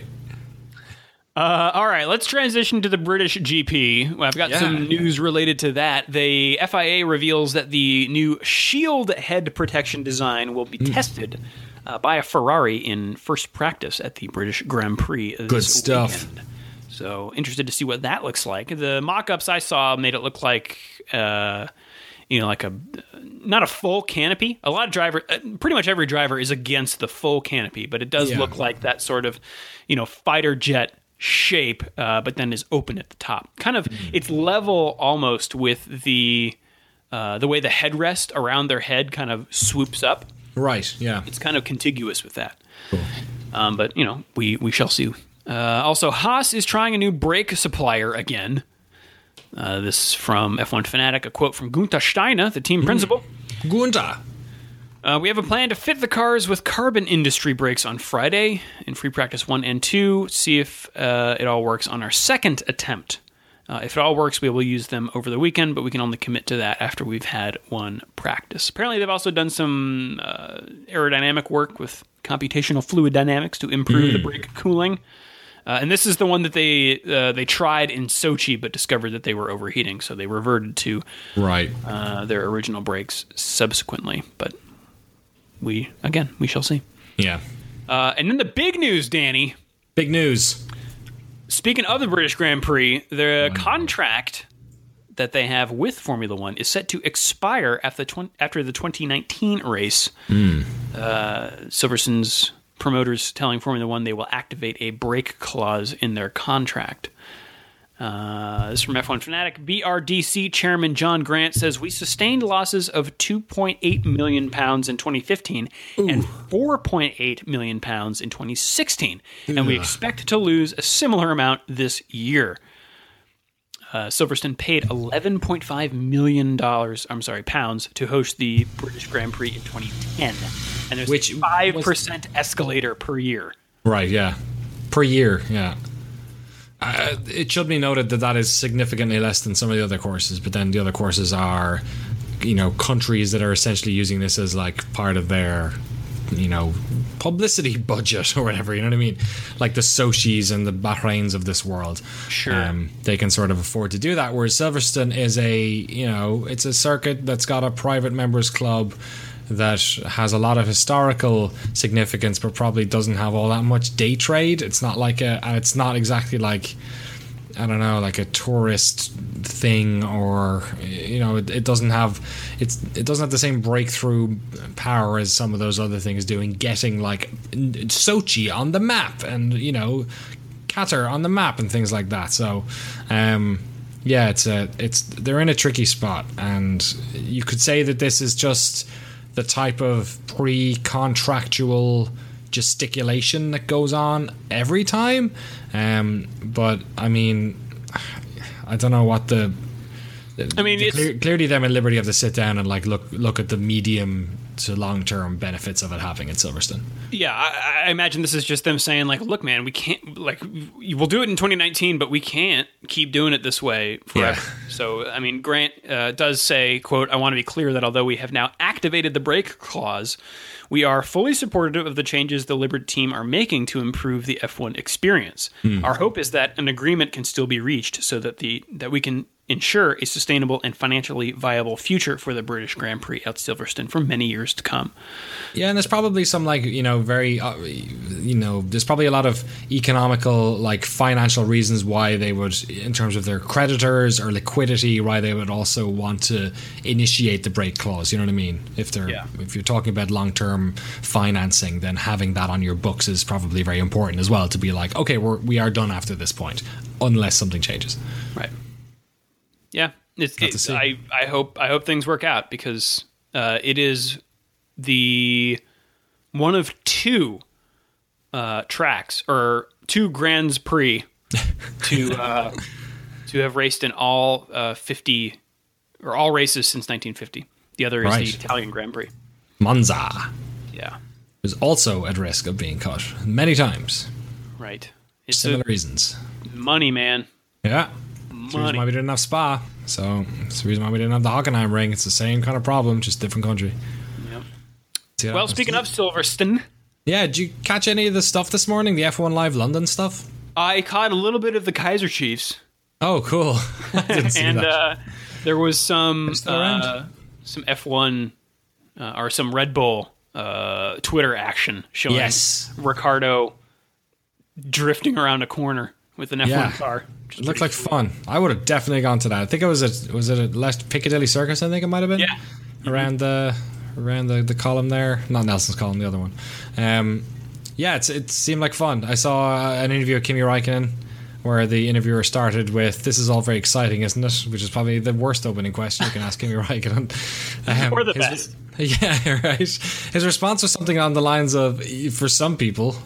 Uh, all right, let's transition to the British G P. Well, I've got yeah. some news related to that. The F I A reveals that the new shield head protection design will be mm. tested uh, by a Ferrari in first practice at the British Grand Prix this Good stuff. weekend. So, interested to see what that looks like. The mock-ups I saw made it look like, uh, you know, like a not a full canopy. A lot of drivers, pretty much every driver is against the full canopy, but it does yeah. look like that sort of, you know, fighter jet shape, uh, but then is open at the top. Kind of, mm. it's level almost with the uh, the way the headrest around their head kind of swoops up. Right. Yeah. It's kind of contiguous with that. Cool. Um, but you know, we we shall see. Uh, also, Haas is trying a new brake supplier again. Uh, this is from F one Fanatic. A quote from Gunther Steiner, the team mm. principal. Gunther. Uh, we have a plan to fit the cars with Carbon Industry brakes on Friday in free practice one and two. See if uh, it all works on our second attempt. Uh, if it all works, we will use them over the weekend, but we can only commit to that after we've had one practice. Apparently, they've also done some uh, aerodynamic work with computational fluid dynamics to improve mm. the brake cooling. Uh, and this is the one that they uh, they tried in Sochi, but discovered that they were overheating, so they reverted to right uh, their original brakes subsequently. But we, again, we shall see. Yeah. Uh, and then the big news, Danny. Big news. Speaking of the British Grand Prix, the wow. contract that they have with Formula One is set to expire after the, tw- after the twenty nineteen race. Mm. Uh, Silverstone's promoters telling Formula One they will activate a break clause in their contract. Uh, this is from F one Fanatic. B R D C Chairman John Grant says, we sustained losses of two point eight million pounds in twenty fifteen Ooh. and four point eight million pounds in twenty sixteen, Ugh. and we expect to lose a similar amount this year. Uh, Silverstone paid eleven point five million dollars, I'm sorry, pounds, to host the British Grand Prix in twenty ten, and there's Which a five percent was... escalator per year. Right, yeah. Per year, yeah. Uh, it should be noted that that is significantly less than some of the other courses, but then the other courses are, you know, countries that are essentially using this as like part of their, you know, publicity budget or whatever, you know what I mean? Like the Sochis and the Bahrains of this world. Sure. Um, they can sort of afford to do that, whereas Silverstone is a, you know, it's a circuit that's got a private members club that has a lot of historical significance, but probably doesn't have all that much day trade. It's not like a, and it's not exactly like, I don't know, like a tourist thing, or, you know, it, it doesn't have, it's it doesn't have the same breakthrough power as some of those other things do in getting like Sochi on the map and, you know, Qatar on the map and things like that. So, um, yeah, it's a, it's they're in a tricky spot, and you could say that this is just the type of pre-contractual gesticulation that goes on every time. Um, but, I mean, I don't know what the... I mean, the it's, clear, clearly them at Liberty have to sit down and like look look at the medium to long-term benefits of it happening at Silverstone. Yeah, I, I imagine this is just them saying, like, look, man, we can't, like, we'll do it in twenty nineteen, but we can't keep doing it this way forever. Yeah. So, I mean, Grant uh, does say, quote, I want to be clear that although we have now activated the brake clause, we are fully supportive of the changes the Liberty team are making to improve the F one experience. Hmm. Our hope is that an agreement can still be reached so that the that we can ensure a sustainable and financially viable future for the British Grand Prix at Silverstone for many years to come. Yeah, and there's probably some, like, you know, very, uh, you know, there's probably a lot of economical, like, financial reasons why they would, in terms of their creditors or liquidity, why they would also want to initiate the break clause. You know what I mean? If they're, yeah. if you're talking about long-term financing, then having that on your books is probably very important as well, to be like, okay, we're, we are done after this point, unless something changes. Right. Yeah, it's, it's, I, I hope I hope things work out, because uh, it is the one of two uh, tracks or two Grands Prix to uh, to have raced in all uh, fifty or all races since nineteen fifty. The other is right. the Italian Grand Prix, Monza. Yeah, is also at risk of being cut many times. Right, it's similar a, reasons. Money, man. Yeah. It's the reason why we didn't have Spa. So it's the reason why we didn't have the Hockenheim ring. It's the same kind of problem, just different country. Yep. Well, speaking of Silverstone. Yeah, did you catch any of the stuff this morning? The F one Live London stuff? I caught a little bit of the Kaiser Chiefs. Oh, cool. I didn't see and that. Uh, there was some uh, some F one uh, or some Red Bull uh, Twitter action showing yes. Ricciardo drifting around a corner with an F one yeah. car. It looked like cool. fun. I would have definitely gone to that. I think it was at was it at Left Piccadilly Circus, I think it might have been. Yeah. Around the around the, the column there. Not Nelson's column, the other one. Um, yeah, it's, it seemed like fun. I saw an interview with Kimi Räikkönen where the interviewer started with, "This is all very exciting, isn't it?" Which is probably the worst opening question you can ask Kimi Räikkönen. Um, or the his, best. Yeah, right. His response was something on the lines of, "For some people."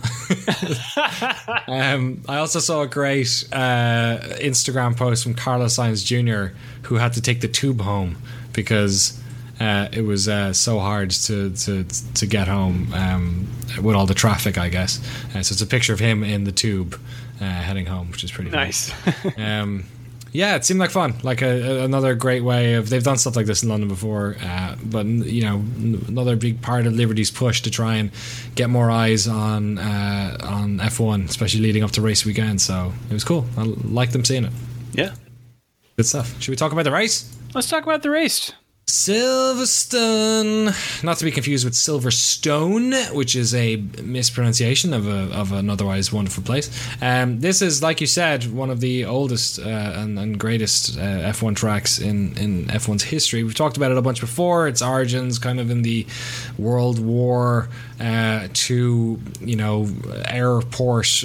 um, I also saw a great uh, Instagram post from Carlos Sainz Junior who had to take the tube home because uh, it was uh, so hard to, to to get home um, with all the traffic, I guess. Uh, so it's a picture of him in the tube uh, heading home, which is pretty nice. um, yeah, it seemed like fun. Like a, a, another great way of, they've done stuff like this in London before, uh, but you know, n- another big part of Liberty's push to try and get more eyes on uh, on F one, especially leading up to race weekend. So it was cool. I like them seeing it. Yeah, good stuff. Should we talk about the race? Let's talk about the race. Silverstone, not to be confused with Silverstone, which is a mispronunciation of a of an otherwise wonderful place. Um, this is, like you said, one of the oldest uh, and, and greatest uh, F one tracks in, in F one's history. We've talked about it a bunch before. Its origins kind of in the World War uh, Two, you know, airport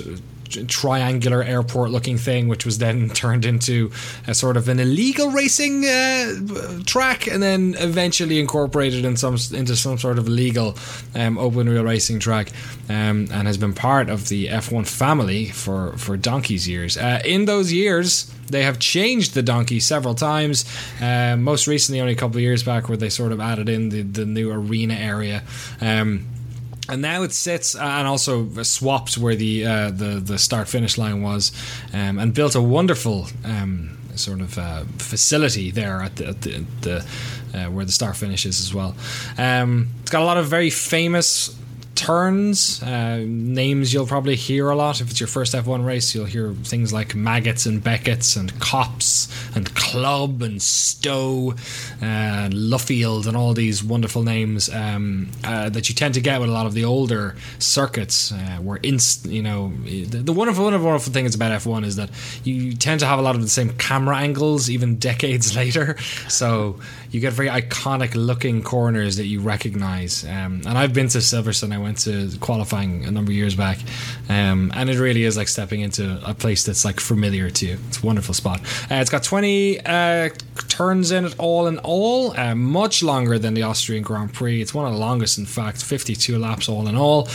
triangular airport-looking thing, which was then turned into a sort of an illegal racing uh, track, and then eventually incorporated in some into some sort of legal um, open-wheel racing track, um, and has been part of the F one family for, for donkey's years. Uh, in those years, they have changed the donkey several times. Uh, most recently, only a couple of years back, where they sort of added in the, the new arena area. Um, And now it sits, and also swapped where the uh, the the start finish line was, um, and built a wonderful um, sort of uh, facility there at the, at the, the uh, where the start finish is as well. Um, it's got a lot of very famous turns, uh, names you'll probably hear a lot. If it's your first F one race, you'll hear things like Maggots and Beckett's and Copse and Club and Stowe and Luffield and all these wonderful names um, uh, that you tend to get with a lot of the older circuits, uh, where inst- you know the, the wonderful, wonderful, wonderful thing is about F one is that you tend to have a lot of the same camera angles even decades later, so you get very iconic looking corners that you recognize. Um, and I've been to Silverstone. I went to qualifying a number of years back, um, and it really is like stepping into a place that's like familiar to you. It's a wonderful spot. Uh, it's got twenty uh, turns in it all in all, uh, much longer than the Austrian Grand Prix. It's one of the longest, in fact, fifty-two laps all in all.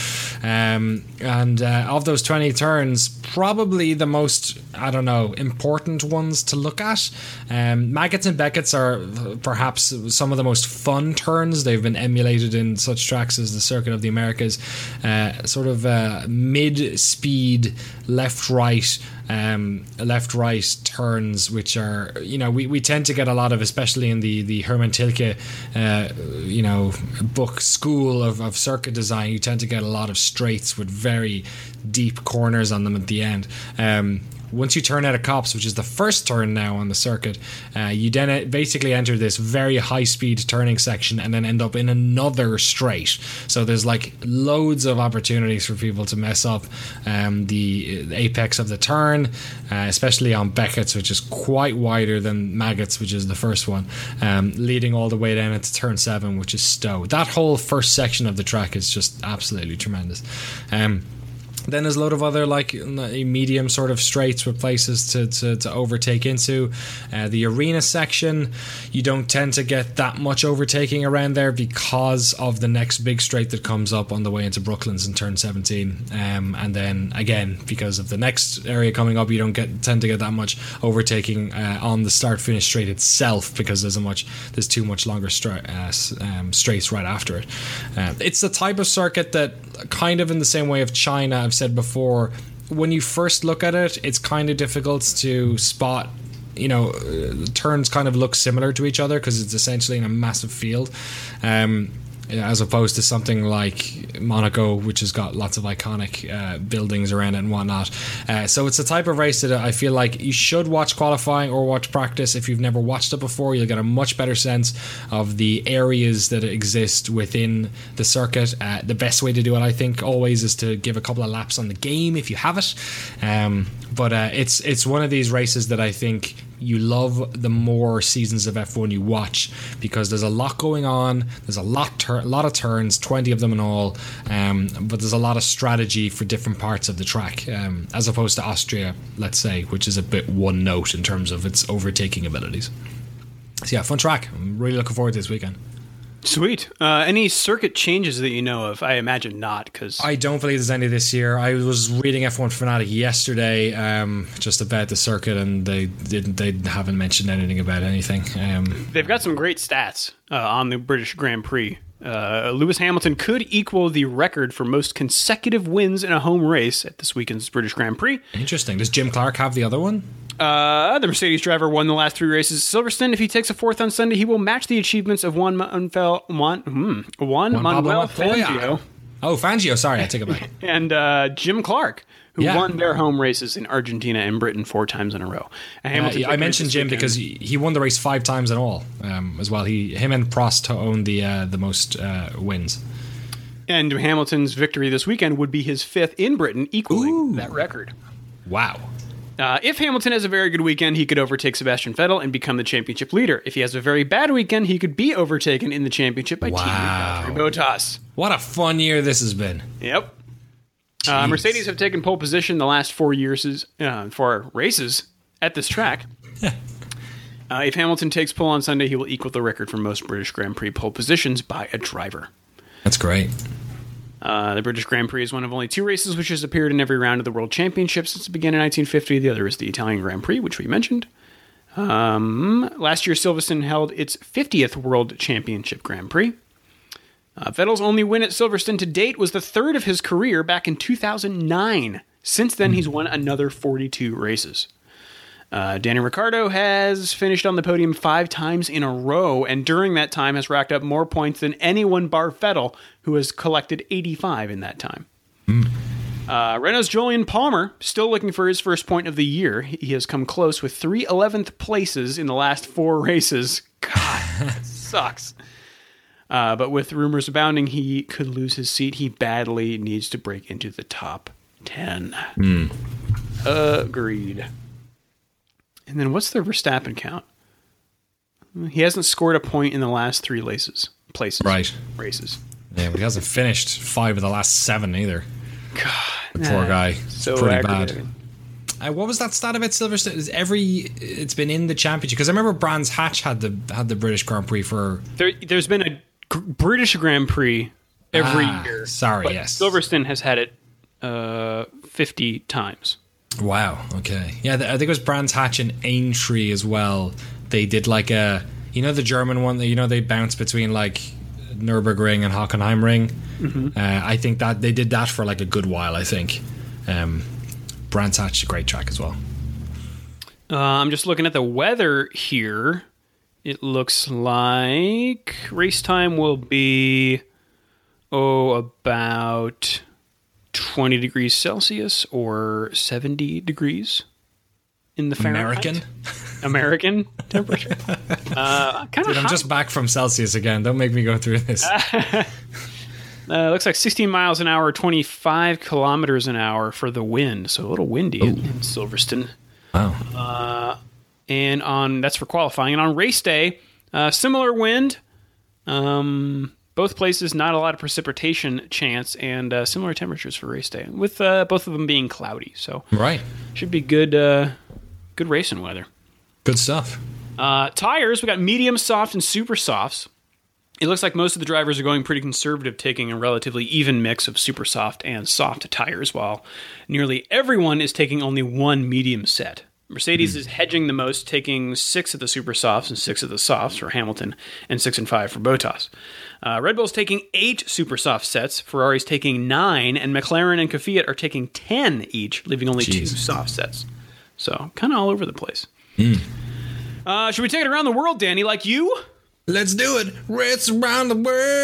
Um, and uh, of those twenty turns, probably the most, I don't know, important ones to look at. Um, Maggots and Beckett's are perhaps some of the most fun turns. They've been emulated in such tracks as the Circuit of the Americas, uh, sort of uh, mid-speed left-right um, left-right turns, which are, you know, we, we tend to get a lot of, especially in the, the Hermann Tilke, uh, you know, book school of, of circuit design. You tend to get a lot of straights with very deep corners on them at the end. Um, Once you turn out of Copse, which is the first turn now on the circuit, uh, you then basically enter this very high-speed turning section and then end up in another straight. So there's like loads of opportunities for people to mess up um, the apex of the turn, uh, especially on Beckett's, which is quite wider than Maggots, which is the first one, um, leading all the way down into turn seven, which is Stowe. That whole first section of the track is just absolutely tremendous. Um, Then there's a load of other like medium sort of straights with places to, to, to overtake into. Uh, the arena section, you don't tend to get that much overtaking around there because of the next big straight that comes up on the way into Brooklands in turn seventeen. Um, and then again, because of the next area coming up, you don't get tend to get that much overtaking uh, on the start finish straight itself, because there's a much there's too much longer stra- uh, um, straights right after it. Uh, it's the type of circuit that, kind of in the same way of China, I've said before, when you first look at it, it's kind of difficult to spot, you know, uh, turns kind of look similar to each other because it's essentially in a massive field, um, as opposed to something like Monaco, which has got lots of iconic uh, buildings around it and whatnot. Uh, so it's the type of race that I feel like you should watch qualifying or watch practice. If you've never watched it before, you'll get a much better sense of the areas that exist within the circuit. Uh, the best way to do it, I think, always is to give a couple of laps on the game if you have it. Um, but uh, it's it's one of these races that I think you love the more seasons of F one you watch, because there's a lot going on. There's a lot, tur- lot of turns, twenty of them in all, um, but there's a lot of strategy for different parts of the track, um, as opposed to Austria, let's say, which is a bit one note in terms of its overtaking abilities. So yeah, fun track. I'm really looking forward to this weekend. Sweet. Uh, any circuit changes that you know of? I imagine not, because I don't believe there's any this year. I was reading F one Fanatic yesterday, um, just about the circuit, and they didn't. They haven't mentioned anything about anything. Um, They've got some great stats uh, on the British Grand Prix. Uh, Lewis Hamilton could equal the record for most consecutive wins in a home race at this weekend's British Grand Prix. Interesting. Does Jim Clark have the other one? Uh, the Mercedes driver won the last three races at Silverstone. If he takes a fourth on Sunday, he will match the achievements of Juan Manuel, Juan, hmm, Juan Juan Manuel Pablo Fangio. Oh, Fangio. Sorry, I take it back. And uh, Jim Clark, who Yeah. won their home races in Argentina and Britain four times in a row. And Uh, Hamilton I mentioned Jim weekend. because he, he won the race five times in all, um, as well. He, him, and Prost own the uh, the most uh, wins. And Hamilton's victory this weekend would be his fifth in Britain, equaling Ooh. that record. Wow. Uh, if Hamilton has a very good weekend, he could overtake Sebastian Vettel and become the championship leader. If he has a very bad weekend, he could be overtaken in the championship by Wow. teammate Valtteri Bottas. What a fun year this has been. Yep. Uh, Mercedes have taken pole position the last four years uh, for races at this track. uh, if Hamilton takes pole on Sunday, he will equal the record for most British Grand Prix pole positions by a driver. That's great. Uh, the British Grand Prix is one of only two races which has appeared in every round of the World Championship since it began in nineteen fifty. The other is the Italian Grand Prix, which we mentioned. Um, last year, Silverstone held its fiftieth World Championship Grand Prix. Uh, Vettel's only win at Silverstone to date was the third of his career back in two thousand nine. Since then, he's won another forty-two races. Uh, Danny Ricciardo has finished on the podium five times in a row, and during that time has racked up more points than anyone bar Vettel, who has collected eighty-five in that time. Mm. Uh, Renault's Julian Palmer, still looking for his first point of the year. He has come close with three eleventh places in the last four races. God, that sucks. Uh, but with rumors abounding, he could lose his seat. He badly needs to break into the top ten. Mm. Agreed. And then what's the Verstappen count? He hasn't scored a point in the last three races. Places. Right. Races. Yeah, but he hasn't finished five of the last seven either. God. The poor guy. So it's pretty aggravating. bad. Uh, what was that stat about Silverstone? Is every it's been in the championship? Because I remember Brands Hatch had the had the British Grand Prix for. There, there's been a G- British Grand Prix every ah, year. Sorry, but yes. Silverstone has had it uh, fifty times. Wow. Okay. Yeah, I think it was Brands Hatch and Aintree as well. They did like a, you know, the German one. You know, they bounce between like Nürburgring and Hockenheimring. Mm-hmm. Uh, I think that they did that for like a good while. I think. Um, Brands Hatch is a great track as well. Uh, I'm just looking at the weather here. It looks like race time will be, oh, about twenty degrees Celsius or seventy degrees in the Fahrenheit. American? American temperature. uh, kind of I'm just back from Celsius again. Don't make me go through this. uh, looks like sixteen miles an hour, twenty-five kilometers an hour for the wind. So a little windy in, in Silverstone. Wow. Uh, and on that's for qualifying. And on race day, uh, similar wind. Um, both places, not a lot of precipitation chance, and uh, similar temperatures for race day, with uh, both of them being cloudy. So right, should be good. Uh, good racing weather. Good stuff. Uh, tires, we got medium, soft, and super softs. It looks like most of the drivers are going pretty conservative, taking a relatively even mix of super soft and soft tires, while nearly everyone is taking only one medium set. Mercedes mm. is hedging the most, taking six of the super softs and six of the softs for Hamilton, and six and five for Bottas. Uh, Red Bull's taking eight super soft sets, Ferrari's taking nine, and McLaren and Kvyat are taking ten each, leaving only Jeez. two soft sets. So, kind of all over the place. Mm. Uh, should we take it around the world, Danny, like you? Let's do it. Race around the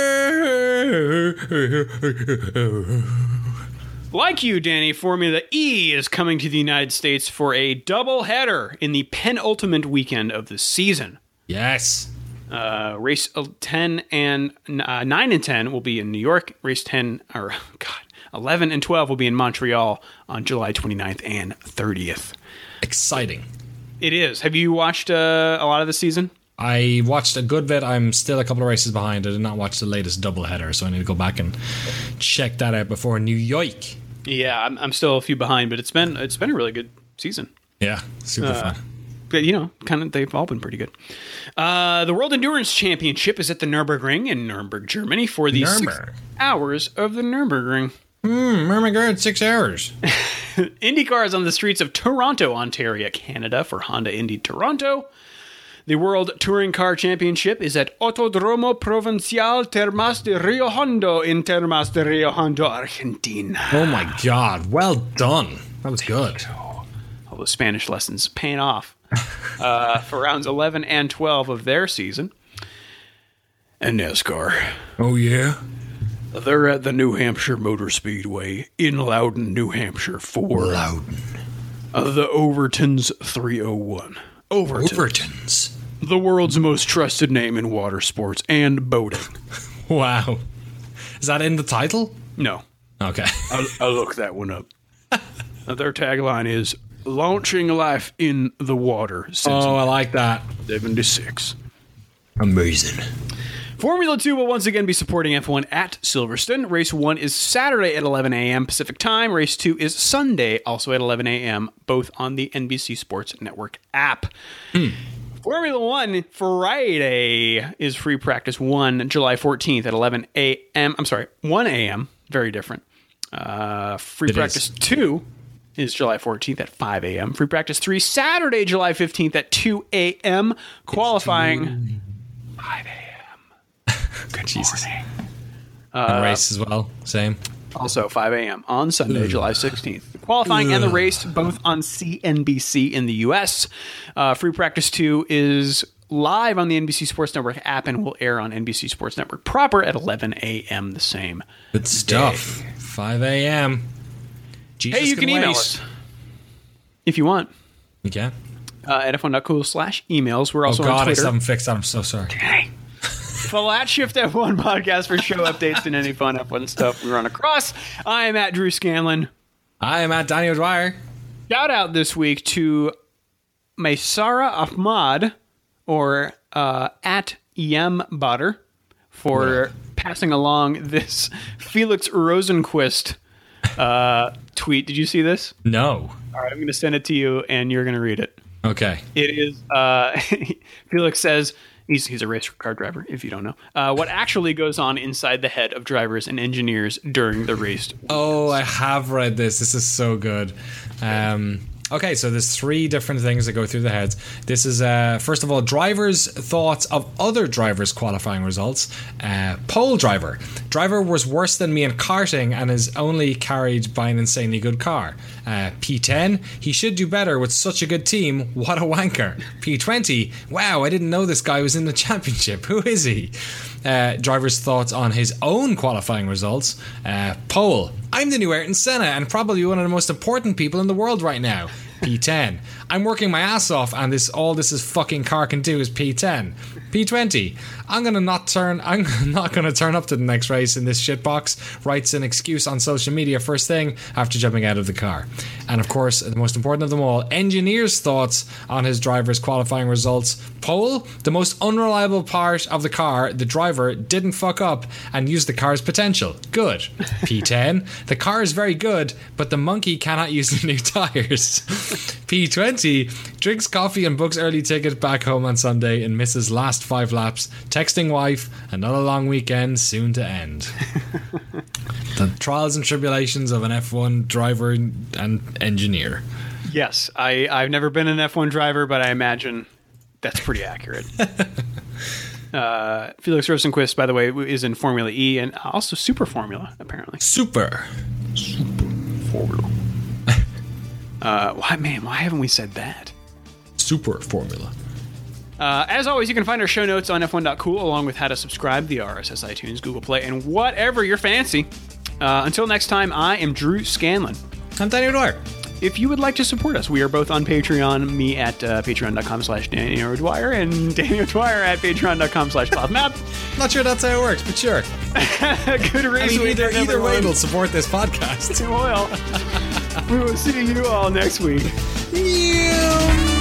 world. Like you, Danny, Formula E is coming to the United States for a double header in the penultimate weekend of the season. Yes. Uh, race ten and uh, nine and ten will be in New York. Race ten, or God, eleven and twelve will be in Montreal on July twenty-ninth and thirtieth. Exciting. It is. Have you watched uh, a lot of the season? I watched a good bit. I'm still a couple of races behind. I did not watch the latest doubleheader, so I need to go back and check that out before New York. Yeah, I'm, I'm still a few behind, but it's been it's been a really good season. Yeah, super uh, fun. But, you know, kind of they've all been pretty good. Uh, the World Endurance Championship is at the Nürburgring in Nuremberg, Germany, for the Nürburgring. six hours of the Nürburgring. Hmm, Nürburgring, six hours. IndyCar is on the streets of Toronto, Ontario, Canada, for Honda Indy Toronto. The World Touring Car Championship is at Autodromo Provincial Termas de Rio Hondo in Termas de Rio Hondo, Argentina. Oh my God, well done. That was good. All those Spanish lessons paying off uh, for rounds eleven and twelve of their season. And NASCAR. Oh, yeah? They're at the New Hampshire Motor Speedway in Loudon, New Hampshire for Loudon. Uh, the Overtons three oh one. Overtons. Overtons. The world's most trusted name in water sports and boating. Wow. Is that in the title? No. Okay. I'll, I'll look that one up. Their tagline is, launching life in the water since oh, I like that. seventy-six. Amazing. Formula two will once again be supporting F one at Silverstone. Race one is Saturday at eleven a.m. Pacific Time. Race two is Sunday, also at eleven a.m., both on the N B C Sports Network app. Hmm. Formula one Friday is free practice one, July fourteenth at eleven a.m. I'm sorry, one a.m. Very different. Uh, free it practice is. two is July fourteenth at five a.m. Free practice three, Saturday, July fifteenth at two a.m. Qualifying five a.m. Good Jesus. morning. Uh, and race as well, same. Also five a.m. on Sunday, Ugh. July sixteenth. The qualifying Ugh. and the race both on C N B C in the U S. Uh, free practice two is live on the N B C Sports Network app and will air on N B C Sports Network proper at eleven a.m. the same Good stuff. Day. five a.m. Jesus hey, you can, can email wait. us if you want. You can. Uh, at f one dot cool slash emails. We're also oh, God, on Twitter. I still haven't fixed that. I'm so sorry. Dang. Follow at Shift F one podcast for show updates and any fun F one stuff we run across. I am at Drew Scanlon. I am at Danny O'Dwyer. Shout out this week to Maysara Ahmad, or uh, at Yem Butter, for yeah. passing along this Felix Rosenquist uh, tweet. Did you see this? No. All right, I'm going to send it to you, and you're going to read it. Okay. It is, uh, Felix says, he's, he's a race car driver, if you don't know, uh, what actually goes on inside the head of drivers and engineers during the race. Oh, I have read this. This is so good. Um, okay, so there's three different things that go through the heads. This is, uh, first of all, drivers' thoughts of other drivers' qualifying results. Uh, pole driver. Driver was worse than me in karting and is only carried by an insanely good car. Uh, P ten, he should do better with such a good team. What a wanker. P twenty, wow, I didn't know this guy was in the championship. Who is he? Uh, driver's thoughts on his own qualifying results. Uh, pole, I'm the new Ayrton Senna and probably one of the most important people in the world right now. P ten, I'm working my ass off and this all this is fucking car can do is P ten. P twenty, I'm gonna not turn I'm not gonna turn up to the next race in this shitbox, writes an excuse on social media first thing after jumping out of the car. And of course, the most important of them all, engineer's thoughts on his driver's qualifying results. Pole, the most unreliable part of the car, the driver didn't fuck up and use the car's potential. Good. P ten, the car is very good, but the monkey cannot use the new tires. P twenty, drinks coffee and books early ticket back home on Sunday and misses last five laps, texting wife, another long weekend soon to end. The trials and tribulations of an F one driver and engineer. Yes, I, I've never been an F one driver, but I imagine that's pretty accurate. uh, Felix Rosenquist, by the way, is in Formula E and also Super Formula, apparently. Super. Super Formula. uh, why, man, why haven't we said that? Super Formula. Uh, as always, you can find our show notes on f one dot cool along with how to subscribe via R S S, iTunes, Google Play, and whatever you're fancy. Uh, until next time, I am Drew Scanlon. I'm Danny O'Dwyer. If you would like to support us, we are both on Patreon, me at uh, patreon.com slash Danny O'Dwyer and Danny O'Dwyer at patreon.com slash cloudmap. Not sure that's how it works, but sure. Good race. I mean, either, either way will support this podcast. Well, we will see you all next week. Yeah.